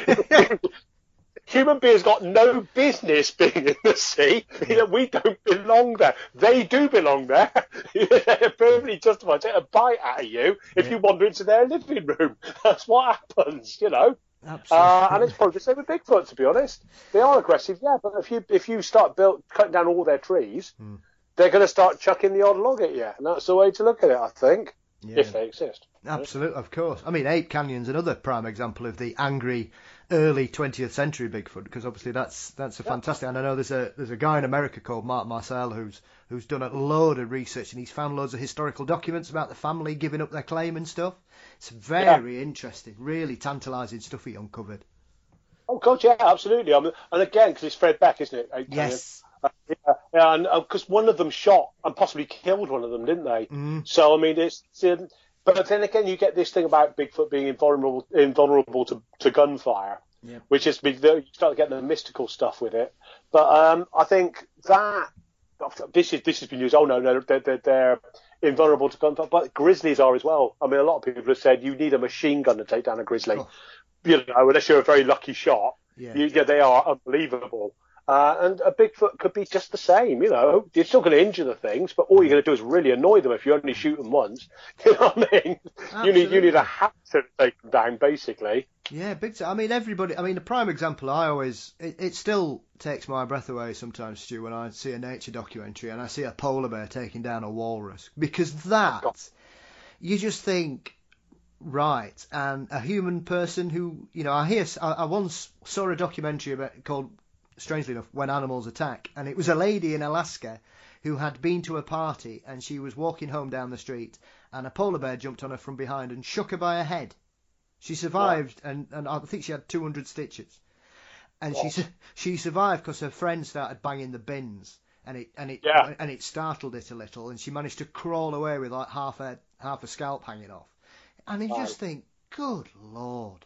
Human beings got no business being in the sea. Yeah. We don't belong there. They do belong there. They're perfectly justified to take a bite out of you if yeah. you wander into their living room. That's what happens, you know. Absolutely. Uh, and it's probably the same with Bigfoot, to be honest. They are aggressive, yeah, but if you if you start build, cutting down all their trees, mm. they're going to start chucking the odd log at you, and that's the way to look at it, I think, yeah. if they exist. Absolutely, of course. I mean, Ape Canyon's another prime example of the angry early twentieth century Bigfoot, because obviously that's that's a yeah. fantastic. And I know there's a there's a guy in America called Mark Marcel who's who's done a load of research, and he's found loads of historical documents about the family giving up their claim and stuff. It's very yeah. interesting, really tantalising stuff he uncovered. Oh God, yeah, absolutely. I mean, and again, because it's Fred Beck, isn't it? Ape yes. Uh, yeah, yeah, and because uh, one of them shot and possibly killed one of them, didn't they? Mm. So I mean, it's. Um, but then again, you get this thing about Bigfoot being invulnerable, invulnerable to, to gunfire, yeah. which is you start getting the mystical stuff with it. But um, I think that this is this has been used. Oh no, no, they're, they're, they're invulnerable to gunfire, but grizzlies are as well. I mean, a lot of people have said you need a machine gun to take down a grizzly. Oh. You know, unless you're a very lucky shot, yeah, you, yeah they are unbelievable. Uh, and a Bigfoot could be just the same, you know. You're still going to injure the things, but all you're going to do is really annoy them if you only shoot them once. You know what I mean? Absolutely. You need you need a hat to take them down, basically. Yeah, big time. I mean, everybody. I mean, the prime example I always it, it still takes my breath away sometimes, Stu, when I see a nature documentary and I see a polar bear taking down a walrus, because that God. You just think. Right, and a human person who, you know, I hear, I, I once saw a documentary about called, strangely enough, When Animals Attack, and it was a lady in Alaska who had been to a party and she was walking home down the street and a polar bear jumped on her from behind and shook her by her head. She survived, wow. and, and I think she had two hundred stitches, and wow. she she survived because her friend started banging the bins, and it and it yeah. and it startled it a little, and she managed to crawl away with like half a half a scalp hanging off. And you just think, good Lord.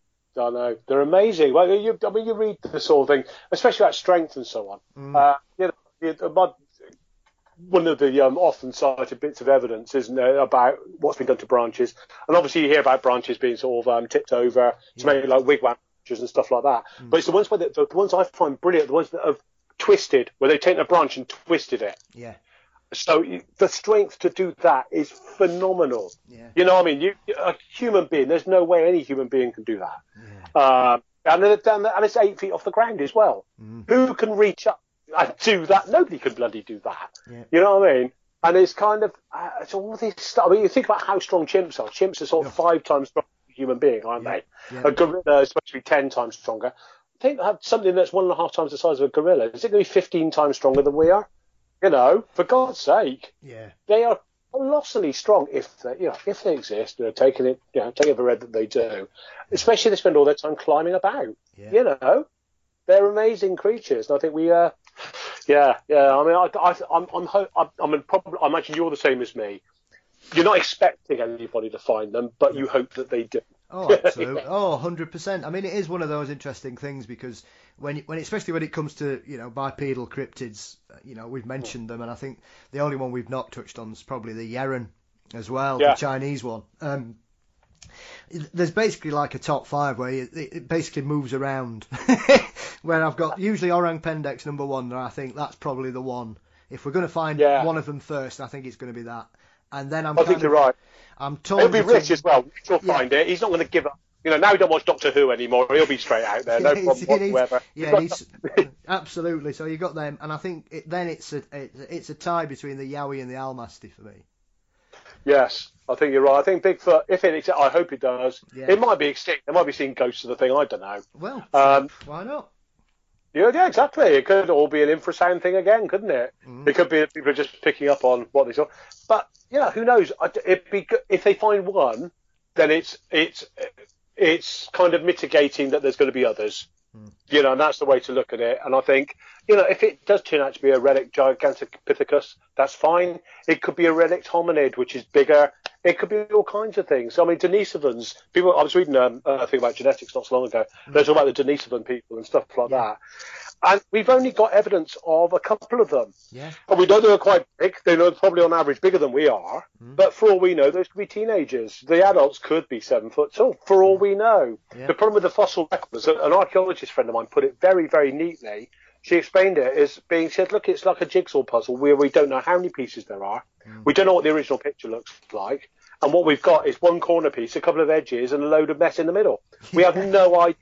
I know. They're amazing. Well, you, I mean, you read the sort of thing, especially about strength and so on. Mm. Uh, you know, one of the um, often cited bits of evidence, isn't there, about what's been done to branches. And obviously you hear about branches being sort of um, tipped over to yeah. make like wigwam branches and stuff like that. Mm. But it's the ones where the, the ones I find brilliant, the ones that have twisted, where they've taken a branch and twisted it. Yeah. So the strength to do that is phenomenal. Yeah. You know what I mean? You, a human being, there's no way any human being can do that. Yeah. Uh, and, and, and it's eight feet off the ground as well. Mm. Who can reach up and do that? Nobody can bloody do that. Yeah. You know what I mean? And it's kind of, uh, it's all this stuff. I mean, you think about how strong chimps are. Chimps are sort of yeah. five times stronger than a human being, aren't yeah. they? Yeah. A gorilla is supposed to be ten times stronger. I think have something that's one and a half times the size of a gorilla. Is it going to be fifteen times stronger than we are? You know, for God's sake, yeah, they are colossally strong if they, you know, if they exist. You know, taking it, you know, taking it for red that they do. Especially they spend all their time climbing about. Yeah. You know, they're amazing creatures, and I think we, uh, yeah, yeah. I mean, I, I, I'm, I'm, I'm, I'm probably, I imagine you're the same as me. You're not expecting anybody to find them, but you hope that they do. Oh, absolutely. Oh, one hundred percent. I mean, it is one of those interesting things because when, when especially when it comes to, you know, bipedal cryptids, you know, we've mentioned them, and I think the only one we've not touched on is probably the Yeren as well, yeah. the Chinese one. Um, there's basically like a top five where it, it basically moves around, where I've got usually Orang Pendek's number one, and I think that's probably the one If we're going to find Yeah. one of them first, I think it's going to be that. And then I'm I kind think of, you're right. I'm torn. He'll be between- rich as well. Rich will Yeah. find it. He's not going to give up. You know, now he don't watch Doctor Who anymore. He'll be straight out there. No Yeah, problem it is- whatsoever. Yeah, he's, absolutely. So you got them, and I think it, then it's a it's, it's a tie between the Yowie and the Almasty for me. Yes, I think you're right. I think Bigfoot, if it, I hope it does. Yeah. It might be extinct. They might be seeing ghosts of the thing. I don't know. Well, Um, why not? Yeah, yeah, exactly. It could all be an infrasound thing again, couldn't it? Mm. It could be that people are just picking up on what they saw. But you know, who knows? I- It'd be good if they find one, then it's it's it's kind of mitigating that there's going to be others. Mm. You know, and that's the way to look at it. And I think, you know, if it does turn out to be a relic Gigantopithecus, that's fine. It could be a relic hominid, which is bigger. It could be all kinds of things. I mean, Denisovans, people, I was reading um, a thing about genetics not so long ago. Mm. They're talking about the Denisovan people and stuff like Yeah. that. And we've only got evidence of a couple of them. Yeah. And we know they're quite big. They're probably on average bigger than we are. Mm. But for all we know, those could be teenagers. The adults could be seven foot tall, for all we know. Yeah. The problem with the fossil records, an archaeologist friend of mine put it very, very neatly. She explained it as being said, look, it's like a jigsaw puzzle where we don't know how many pieces there are. Mm. We don't know what the original picture looks like. And what we've got is one corner piece, a couple of edges, and a load of mess in the middle. We have no idea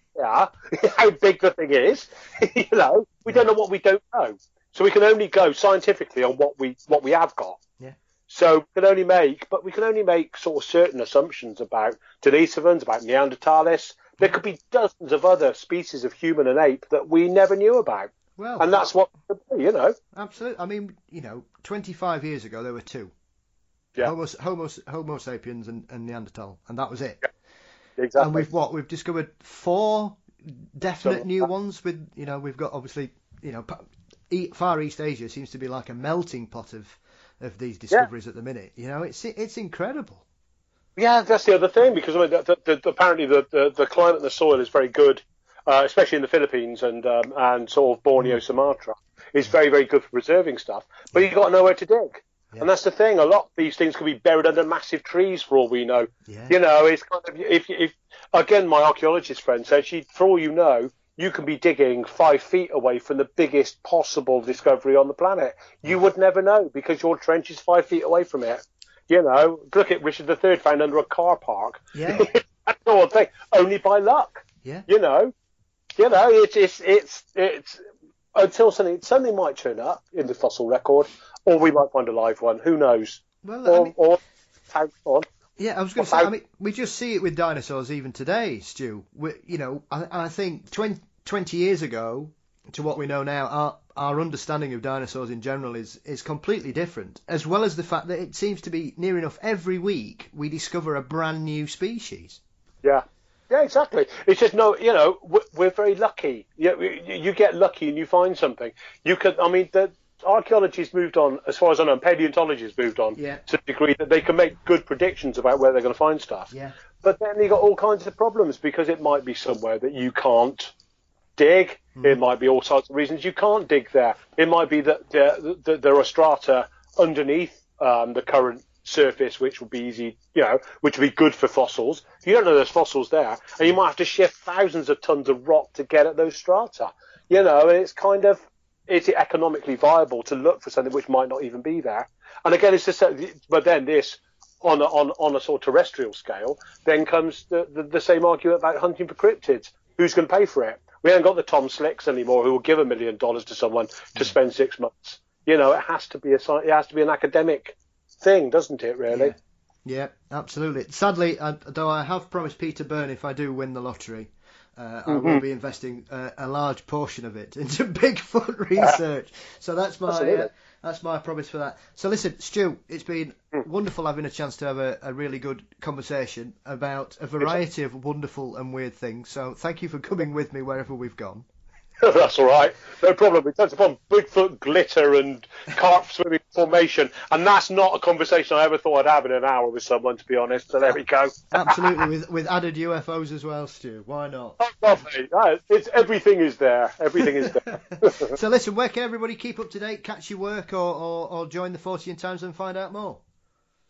how big the thing is. you know, we don't know what we don't know. So we can only go scientifically on what we what we have got. Yeah. So we can only make, but we can only make sort of certain assumptions about Denisovans, about Neanderthalis. There could be dozens of other species of human and ape that we never knew about. Well, And that's what, you know. absolutely. I mean, you know, twenty-five years ago there were two. Yeah. Homo, Homo, Homo sapiens and, and Neanderthal, and that was it. Exactly. And we've what? We've discovered four definite So- new ones. With you know, we've got obviously you know, pa- E- Far East Asia seems to be like a melting pot of of these discoveries at the minute. You know, it's it's incredible. Yeah, that's the other thing, because I mean, the, the, the, apparently the, the, the climate and the soil is very good, uh, especially in the Philippines and um, and sort of Borneo, Sumatra. It's very, very good for preserving stuff. But you've got nowhere to dig. Yeah. And that's the thing. A lot of these things could be buried under massive trees for all we know. Yeah. You know, it's kind of, if, if again, my archaeologist friend said, she, for all you know, you can be digging five feet away from the biggest possible discovery on the planet. You would never know because your trench is five feet away from it. You know, look at Richard the Third found under a car park. Yeah. That's the whole thing. Only by luck. Yeah. You know, you know, it's it's it's it's until something something might turn up in the fossil record, or we might find a live one. Who knows? Well, Or I mean, or how on? yeah, I was going to Well, say. how- I mean, we just see it with dinosaurs even today, Stu. We, you know, I, I think twenty, twenty years ago to what we know now, our our understanding of dinosaurs in general is is completely different. As well as the fact that it seems to be near enough every week we discover a brand new species. Yeah. Yeah, exactly. It's just no, you know, we're, we're very lucky. You, you you get lucky and you find something. You could, I mean, the archaeology's moved on, as far as I know, and paleontology's moved on Yeah. to the degree that they can make good predictions about where they're going to find stuff. Yeah. But then you got all kinds of problems because it might be somewhere that you can't dig. Mm. It might be all sorts of reasons you can't dig there. It might be that there, that there are strata underneath um, the current surface which would be easy, you know, which would be good for fossils. You don't know there's fossils there, and you might have to shift thousands of tons of rock to get at those strata. You know, and it's kind of, it's economically viable to look for something which might not even be there. And again, it's just, but then this, on a, on, on a sort of terrestrial scale, then comes the, the, the same argument about hunting for cryptids. Who's going to pay for it? We haven't got the Tom Slicks anymore who will give a million dollars to someone to spend six months. You know, it has to be a, it has to be an academic thing, doesn't it, really? Yeah, yeah, absolutely. Sadly, I, though I have promised Peter Byrne if I do win the lottery, uh, mm-hmm. I will be investing uh, a large portion of it into Bigfoot research. So that's my uh, that's my promise for that. So listen, Stu, it's been mm. wonderful having a chance to have a, a really good conversation about a variety of wonderful and weird things. So thank you for coming with me wherever we've gone. That's all right. No problem. We touched upon Bigfoot glitter and carp swimming formation, and that's not a conversation I ever thought I'd have in an hour with someone, to be honest. So there we go. Absolutely, with with added U F Os as well, Stu. Why not? Oh, lovely. It's, everything is there. Everything is there. So listen, where can everybody keep up to date, catch your work, or, or, or join the Fortean Times and find out more?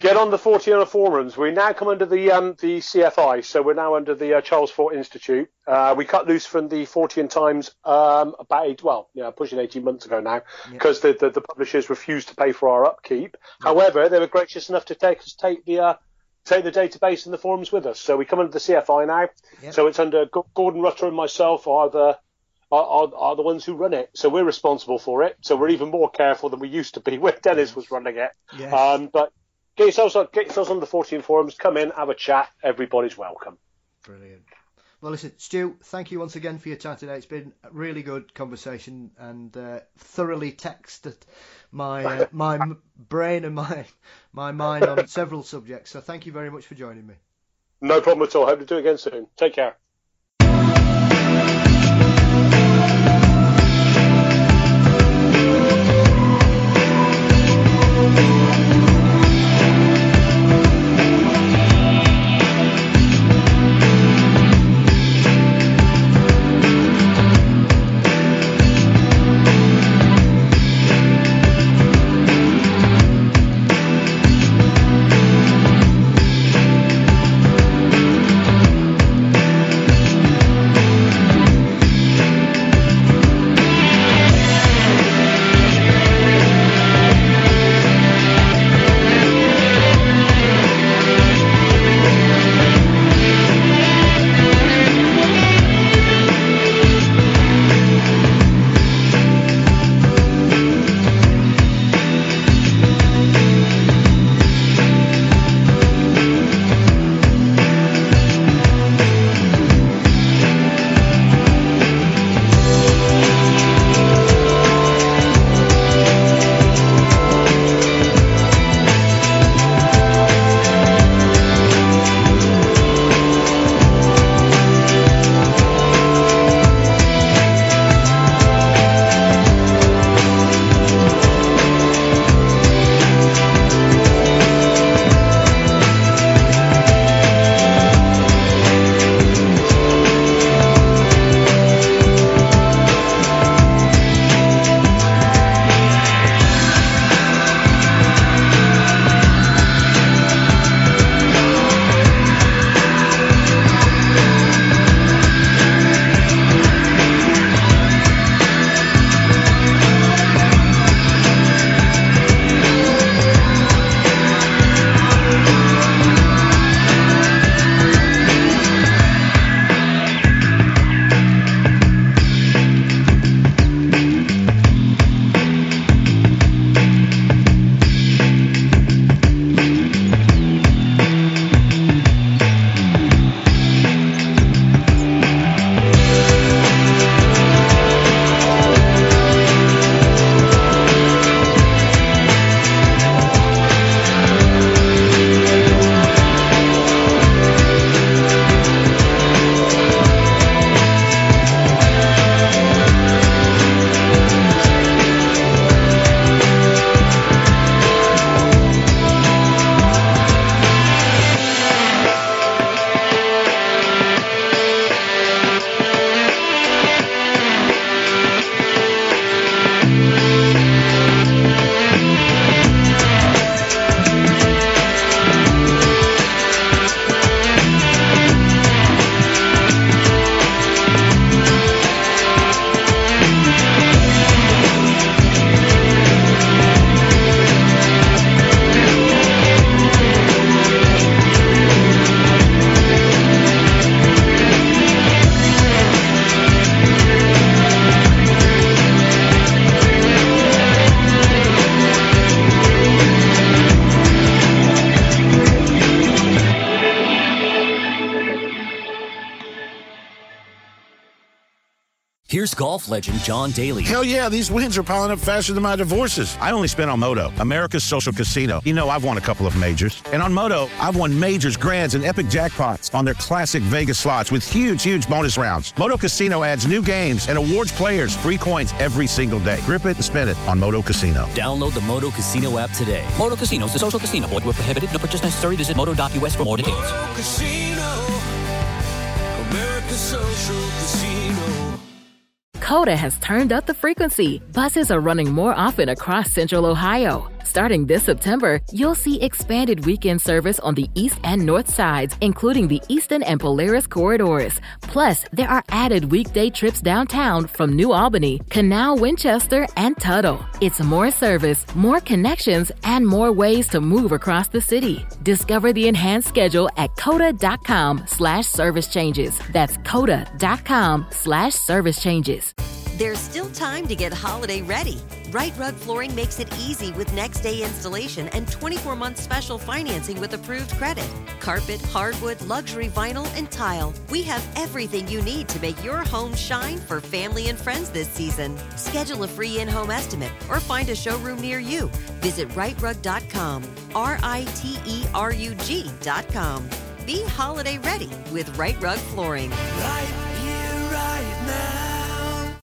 Get on the Fortiana forums. We now come under the um, the C F I, so we're now under the uh, Charles Fort Institute. Uh, we cut loose from the Fortean Times um, about eight, well, yeah, pushing eighteen months ago now, because yep. the, the the publishers refused to pay for our upkeep. Yep. However, they were gracious enough to take us take the uh, take the database and the forums with us. So we come under the C F I now. Yep. So it's under G- Gordon Rutter and myself are the are, are are the ones who run it. So we're responsible for it. So we're even more careful than we used to be when Dennis was running it. Yes. Um, but Get yourselves, on, get yourselves on the Fortean forums, come in, have a chat, everybody's welcome. Brilliant. Well, listen, Stu, thank you once again for your time today. It's been a really good conversation and uh, thoroughly texted my uh, my brain and my my mind on several subjects. So thank you very much for joining me. No problem at all. Hope to do it again soon. Take care. Here's golf legend John Daly. Hell yeah, these wins are piling up faster than my divorces. I only spent on Moto, America's social casino. You know, I've won a couple of majors. And on Moto, I've won majors, grands, and epic jackpots on their classic Vegas slots with huge, huge bonus rounds. Moto Casino adds new games and awards players free coins every single day. Grip it and spin it on Moto Casino. Download the Moto Casino app today. Moto Casino is a social casino. Void where prohibited. No purchase necessary. Visit moto dot u s for more details. Moto Casino, America's social casino. Coda has turned up the frequency. Buses are running more often across Central Ohio. Starting this September, you'll see expanded weekend service on the east and north sides, including the Eastern and Polaris corridors. Plus, there are added weekday trips downtown from New Albany, Canal, Winchester, and Tuttle. It's more service, more connections, and more ways to move across the city. Discover the enhanced schedule at coda.com slash service changes. That's coda.com slash service changes. There's still time to get holiday ready. Right Rug Flooring makes it easy with next day installation and twenty-four month special financing with approved credit. Carpet, hardwood, luxury vinyl, and tile. We have everything you need to make your home shine for family and friends this season. Schedule a free in-home estimate or find a showroom near you. Visit right rug dot com, R I T E R U G dot com. Be holiday ready with Right Rug Flooring. Right